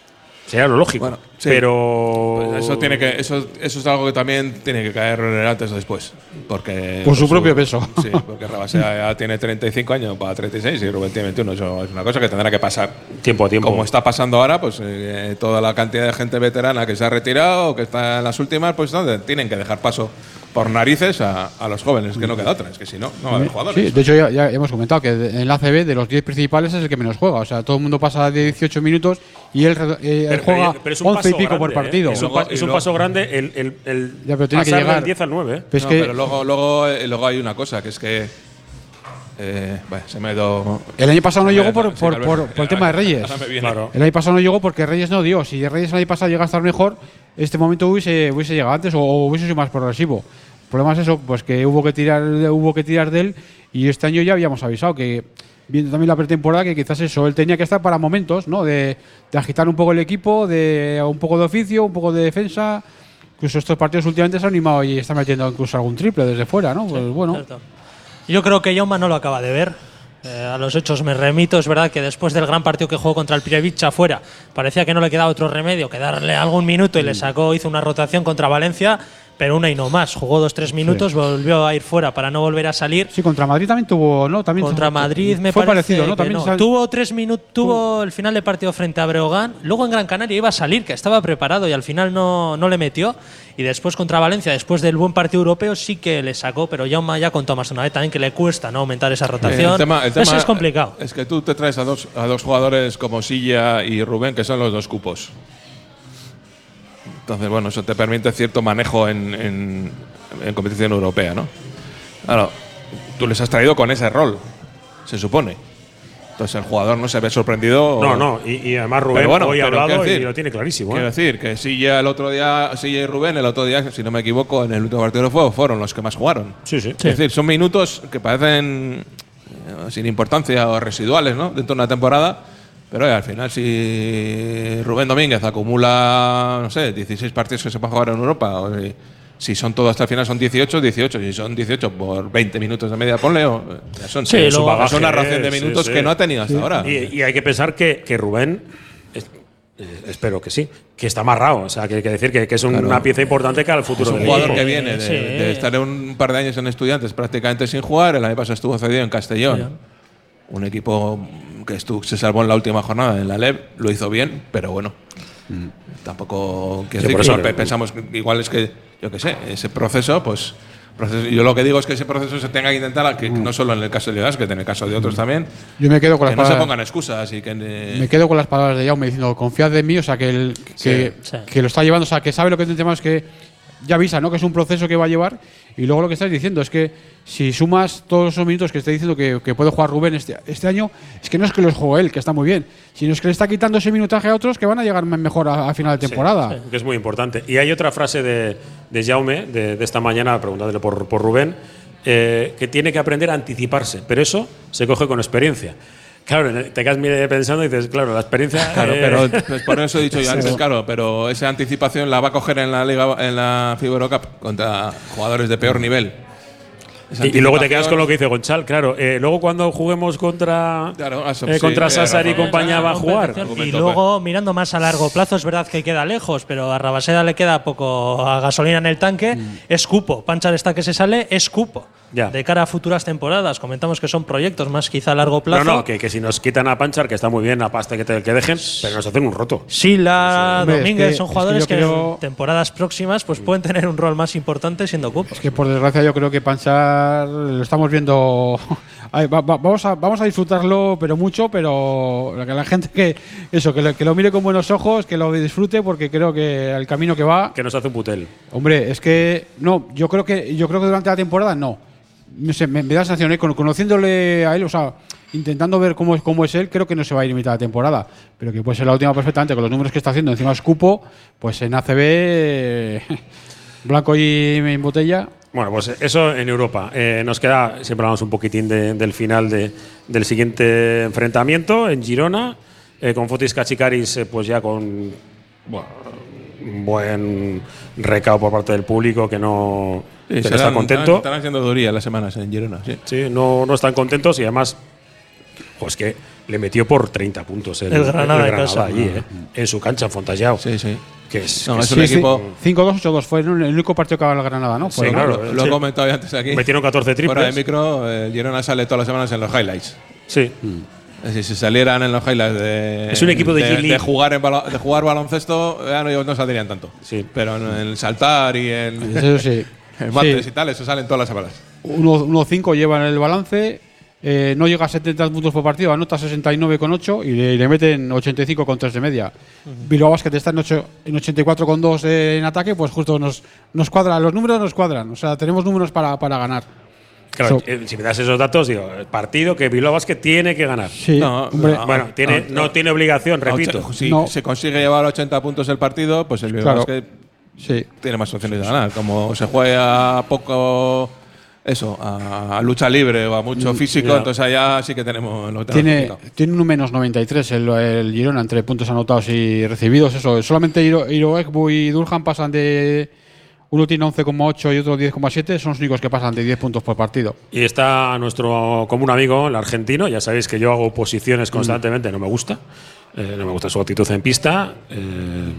Sería lo lógico. Bueno, sí. Pero. Pues eso, tiene que, eso, eso es algo que también tiene que caer antes o después. Porque, por su, su propio peso. Sí, porque Rabasea ya tiene treinta y cinco años para treinta y seis y Rubén tiene veintiuno. Eso es una cosa que tendrá que pasar. Tiempo a tiempo. Como está pasando ahora, pues eh, toda la cantidad de gente veterana que se ha retirado o que está en las últimas, pues ¿no? tienen que dejar paso por narices a, a los jóvenes, que no queda otra. Es que si no, no va a haber jugadores. Sí, de hecho, ya, ya hemos comentado que en el A C B, de los diez principales, es el que menos juega. O sea, todo el mundo pasa de dieciocho minutos y él, eh, él juega pero, pero once y pico grande, por partido. ¿eh? Es, un, pa es un paso grande el, el, el ya, pero tiene pasar que llegar del diez al nueve. ¿eh? Pero, no, pero luego, luego, luego hay una cosa, que es que Eh, bueno, se me ha ido. El año pasado no llegó por, por, por, por el tema de Reyes. Claro. El año pasado no llegó porque Reyes no dio. Si Reyes el año pasado llega a estar mejor, este momento hubiese, hubiese llegado antes o, o hubiese sido más progresivo. El problema es eso, pues que hubo que tirar, hubo que tirar de él y este año ya habíamos avisado que, viendo también la pretemporada, que quizás eso, él tenía que estar para momentos, ¿no? De, de agitar un poco el equipo, de un poco de oficio, un poco de defensa. Incluso estos partidos últimamente se han animado y están metiendo incluso algún triple desde fuera, ¿no? Pues bueno. Cierto. Yo creo que Jaume no lo acaba de ver. Eh, a los hechos me remito. Es verdad que después del gran partido que jugó contra el Prievic afuera, parecía que no le quedaba otro remedio que darle algún minuto y le sacó, hizo una rotación contra Valencia, pero una y no más. Jugó dos tres minutos, sí. Volvió a ir fuera para no volver a salir. Sí, contra Madrid también tuvo, ¿no? También contra Madrid me fue parece parecido, ¿no? También no. Tuvo tres minutos, tuvo el final de partido frente a Breogán. Luego en Gran Canaria iba a salir, que estaba preparado y al final no, no le metió. Y después contra Valencia, después del buen partido europeo, sí que le sacó, pero Jaume ya contó más una vez también que le cuesta, ¿no? Aumentar esa rotación. Eh, el tema, el tema Eso es complicado. Es que tú te traes a dos, a dos jugadores como Silla y Rubén, que son los dos cupos. Entonces, bueno, eso te permite cierto manejo en, en, en competición europea, ¿no? Claro, tú les has traído con ese rol, se supone. Entonces el jugador no se ve sorprendido. No, no, y, y además Rubén bueno, hoy ha hablado decir, y lo tiene clarísimo. Quiero ¿eh? decir que Silla el otro día, Silla y Rubén el otro día, si no me equivoco, en el último partido de fuego fueron los que más jugaron. Sí, sí. Es sí. decir, son minutos que parecen eh, sin importancia o residuales, ¿no? Dentro de una temporada. Pero eh, al final, si Rubén Domínguez acumula, no sé, dieciséis partidos que se pueden jugar en Europa, o si, si son todos hasta el final son dieciocho, dieciocho, si son dieciocho por veinte minutos de media, ponle, o, ya son, sí, eh, su bagaje, son una ración de minutos sí, sí. que no ha tenido hasta sí. ahora. Y, y hay que pensar que, que Rubén, es, eh, espero que sí, que está amarrado, o sea, que hay que decir que, que es una claro. pieza importante cara al futuro es un del jugador equipo. que viene de, sí. de estar un par de años en Estudiantes prácticamente sin jugar, el año pasado estuvo cedido en Castellón. Sí. Un equipo que estuvo, se salvó en la última jornada en la L E B, lo hizo bien, pero bueno, mm. tampoco quiero sí, decir que no, pensamos que igual es que, yo qué sé, ese proceso, pues proceso, yo lo que digo es que ese proceso se tenga que intentar, que mm. no solo en el caso de Legas, que en el caso de otros mm. también, yo me quedo con que las no se pongan excusas y que eh, me quedo con las palabras de Jaume diciendo confiad en mí, o sea que el, que, sí, sí. que lo está llevando, o sea que sabe lo que es el tema, es que ya avisa, ¿no? Que es un proceso que va a llevar. Y luego lo que estás diciendo es que si sumas todos esos minutos que está diciendo que, que puede jugar Rubén este, este año, es que no es que los juegue él, que está muy bien, sino es que le está quitando ese minutaje a otros que van a llegar mejor a, a final de temporada. Sí, sí, que es muy importante. Y hay otra frase de, de Jaume, de, de esta mañana, preguntándole por, por Rubén, eh, que tiene que aprender a anticiparse, pero eso se coge con experiencia. Claro, te quedas pensando y dices, claro, la experiencia. Claro, eh, pero pues por eso he dicho yo antes, claro, pero esa anticipación la va a coger en la Liga, en la FIBA Eurocup contra jugadores de peor nivel. Y, y luego te quedas con lo que dice Gonçal, claro. Eh, luego cuando juguemos contra claro, eso, eh, sí, contra sí, Sassari y razón. compañía va a jugar. Y luego, mirando más a largo plazo, es verdad que queda lejos, pero a Rabaseda le queda poco a gasolina en el tanque. Mm. Es cupo. Panchar está que se sale, es cupo. Ya. De cara a futuras temporadas, comentamos que son proyectos más quizá a largo plazo. No, no, que, que si nos quitan a Panchar, que está muy bien, la pasta que, te, que dejen, pero nos hacen un roto. Sila, sí, Domínguez, es que, son jugadores es que, que creo, en temporadas próximas pues pueden tener un rol más importante siendo cupos. Es que por desgracia yo creo que Panchar lo estamos viendo. Ay, va, va, vamos, a, vamos a disfrutarlo, pero mucho, pero que la gente que eso, que lo, que lo mire con buenos ojos, que lo disfrute, porque creo que el camino que va. Que nos hace un putel. Hombre, es que no, yo creo que yo creo que durante la temporada no. No sé, me, me da sensación, ¿eh? Conociéndole a él, o sea, intentando ver cómo es, cómo es él, creo que no se va a ir en mitad de temporada. Pero que puede ser la última perfectamente, con los números que está haciendo, encima es cupo, pues en A C B, eh, blanco y en botella. Bueno, pues eso en Europa. Eh, nos queda, siempre hablamos un poquitín de, del final de, del siguiente enfrentamiento, en Girona, eh, con Fotis Kachikaris, eh, pues ya con bueno, un buen recao por parte del público que no, sí, que no está contento. Están haciendo duría las semanas en Girona. Sí, sí no, no están contentos y además Pues que le metió por treinta puntos el, El Granada el en casa. allí, ¿eh? En su cancha, en Fontallao. Sí, sí. Que es, No, que es es un equipo. cinco dos, ocho dos fue el único partido que ha ganado el Granada, ¿no? Sí, Fue, ¿no? claro. Lo, lo sí. he comentado ya antes aquí. Metieron catorce triples. Fuera de micro, el Girona sale todas las semanas en los highlights. Sí. Es decir, si salieran en los highlights de, Es un equipo de de, G-League. de jugar en balo- de jugar baloncesto, ya no, no saldrían tanto. Sí. Pero en el saltar y en, Eso sí. en bates Sí. y tal, eso salen todas las semanas. uno cinco lleva en el balance, eh, no llega a setenta puntos por partido, anota sesenta y nueve con ocho y le, le meten ochenta y cinco con tres de media. Bilbao Basket está en, ocho, en ochenta y cuatro con dos en ataque, pues justo nos, nos cuadra, los números nos cuadran, o sea, tenemos números para, para ganar. Claro, So- eh, si me das esos datos, digo, el partido que Bilbao Basket tiene que ganar. Sí, No, hombre, no. Bueno, tiene, no, no. tiene obligación, repito. Si No. se consigue llevar ochenta puntos el partido, pues el Bilbao Claro. Basket sí. tiene más opciones de ganar. Como se juega a poco, eso, a, a lucha libre o a mucho físico, ya. entonces allá sí que tenemos lo tenemos Tiene, complicado. tiene un menos noventa y tres el, el Girona entre puntos anotados y recibidos. Eso, solamente Iro, Iro Ekbu y Durham pasan de. Uno tiene once coma ocho y otro diez coma siete. Son los únicos que pasan de diez puntos por partido. Y está nuestro común amigo, el argentino. Ya sabéis que yo hago oposiciones constantemente, no me gusta. Eh, no me gusta su actitud en pista. Eh,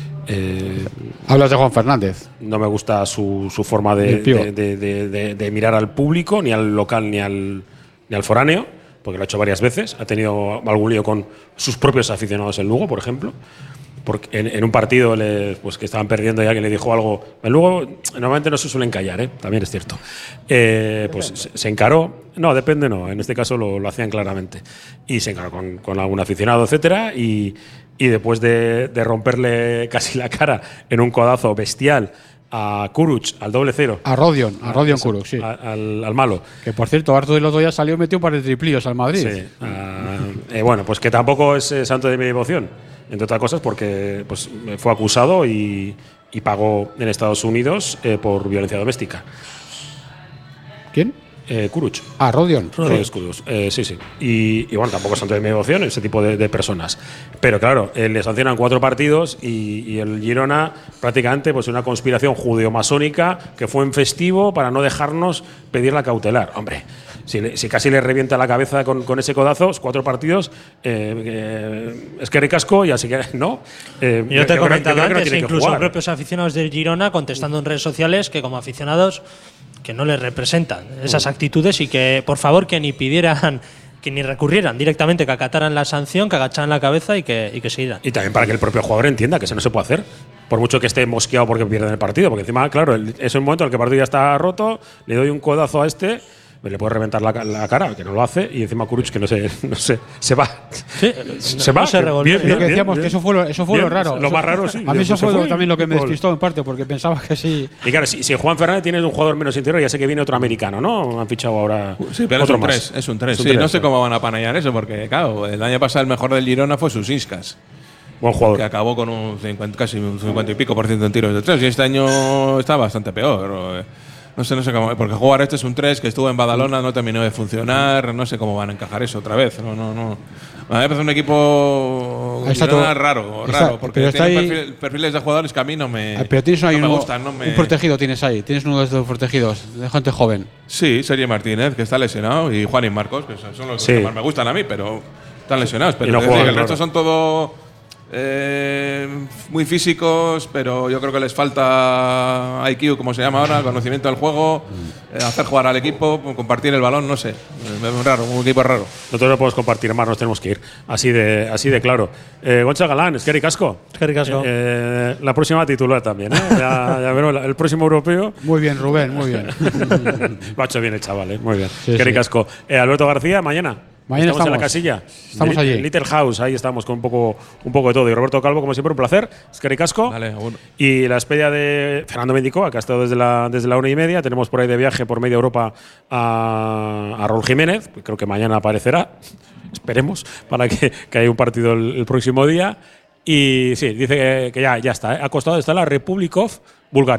eh, Hablas de Juan Fernández. no me gusta su, su forma de, El pío. de- de- de- de- de mirar al público, ni al local, ni al, ni al foráneo, porque lo ha hecho varias veces. Ha tenido algún lío con sus propios aficionados en Lugo, por ejemplo. Porque en, en un partido le- pues que estaban perdiendo ya, que le dijo algo. En Lugo normalmente no se suelen callar, ¿eh? También es cierto. Eh, pues se, se encaró. No, depende, no. En este caso lo, lo hacían claramente. Y se encaró con, con algún aficionado, etcétera. Y, y después de, de romperle casi la cara en un codazo bestial a Kuruc, al doble cero. A Rodion, a Rodion Eso, Kuruc, sí. a- al, al malo. Que por cierto, Artur del otro día salió y metió un par de triplillos al Madrid. Sí. ah, eh, bueno, pues que tampoco es eh, santo de mi devoción, entre otras cosas porque pues, fue acusado y, y pagó en Estados Unidos eh, por violencia doméstica. ¿Quién? Eh, Kuruc. Ah, Rodion. Rodion Kuruc, eh, sí, sí. Y, y bueno, tampoco es santo de mi devoción ese tipo de, de personas. Pero claro, eh, le sancionan cuatro partidos y, y el Girona prácticamente pues una conspiración judeo-masónica que fue en festivo para no dejarnos pedir la cautelar. Hombre, si, le- si casi le revienta la cabeza con, con ese codazo, cuatro partidos, eh, eh, es que ricasco y así que no. Eh, Yo te he creo- comentado creo que no antes, tiene que incluso jugar. propios aficionados del Girona contestando en redes sociales que como aficionados que no les representan esas actitudes y que por favor que ni pidieran, que ni recurrieran directamente, que acataran la sanción, que agacharan la cabeza y que, y que se irán. Y también para que el propio jugador entienda que eso no se puede hacer. Por mucho que esté mosqueado porque pierden el partido. Porque encima, claro, el- es un momento en el que el partido ya está roto, le doy un codazo a este, le puede reventar la, ca- la cara, que no lo hace, y encima Kuruc que no se, no se, se va. Sí, se no va. se que- revolvió. bien, Lo que bien, decíamos, bien, que eso fue lo, eso fue lo bien. raro. Lo Eso- más raro, sí. A mí eso Se fue, lo- fue también lo que me fútbol. despistó en parte, porque pensaba que sí. Y claro, si, si Juan Fernández tiene un jugador menos interior, ya sé que viene otro americano, ¿no? Han fichado ahora. Sí, pero otro es un más. tres, es un tres. Es un Sí, tres, no sé sí. cómo van a panallar eso, porque claro, el año pasado el mejor del Girona fue Susinskas, Buen jugador. que acabó con un cincuenta, casi un cincuenta y pico por ciento en tiros de tres, y este año está bastante peor. No sé, no sé cómo, porque jugar este es un tres que estuvo en Badalona, no terminó de funcionar, no sé cómo van a encajar eso otra vez. No, no, no. A mí me parece un equipo Ahí está Girona todo- raro, está- raro, porque pero está tiene ahí- perfil- perfiles de jugadores que a mí no me, Ah, pero tienes ahí no me uno- gustan. No me, un protegido tienes ahí. Tienes uno de estos protegidos, de gente joven. Sí, Sergio Martínez, que está lesionado, y Juan y Marcos, que son son los Sí. que más me gustan a mí, pero están lesionados. Pero Y no es decir, juegan, el resto claro. son todo eh, muy físicos, pero yo creo que les falta I Q, como se llama ahora, conocimiento del juego, eh, hacer jugar al equipo, compartir el balón, no sé. Es raro, un equipo raro. Nosotros no podemos compartir más, nos tenemos que ir. Así de, así de claro. Eh, Goncha Galán, es que Casco. Casco. Eh, la próxima titular también, ¿eh? Ya, ya veremos, el próximo europeo. Muy bien, Rubén, muy bien. Lo ha hecho bien el chaval, ¿eh? Muy bien. Sí, Kerry sí. Casco. Eh, Alberto García, mañana. Mañana estamos, en la estamos. casilla. Estamos Li- allí. Little House, ahí estamos con un poco, un poco de todo. Y Roberto Calvo, como siempre, un placer. Es Kerry Casco. Vale, agur. Y la despedida de Fernando Mendicoa, que ha estado desde la, desde la una y media. Tenemos por ahí de viaje por media Europa a, a Raúl Jiménez. Creo que mañana aparecerá. Esperemos, para que, que haya un partido el, el próximo día. Y sí, dice que, que ya, ya está. ¿eh? Ha costado, está la Republic of Bulgaria.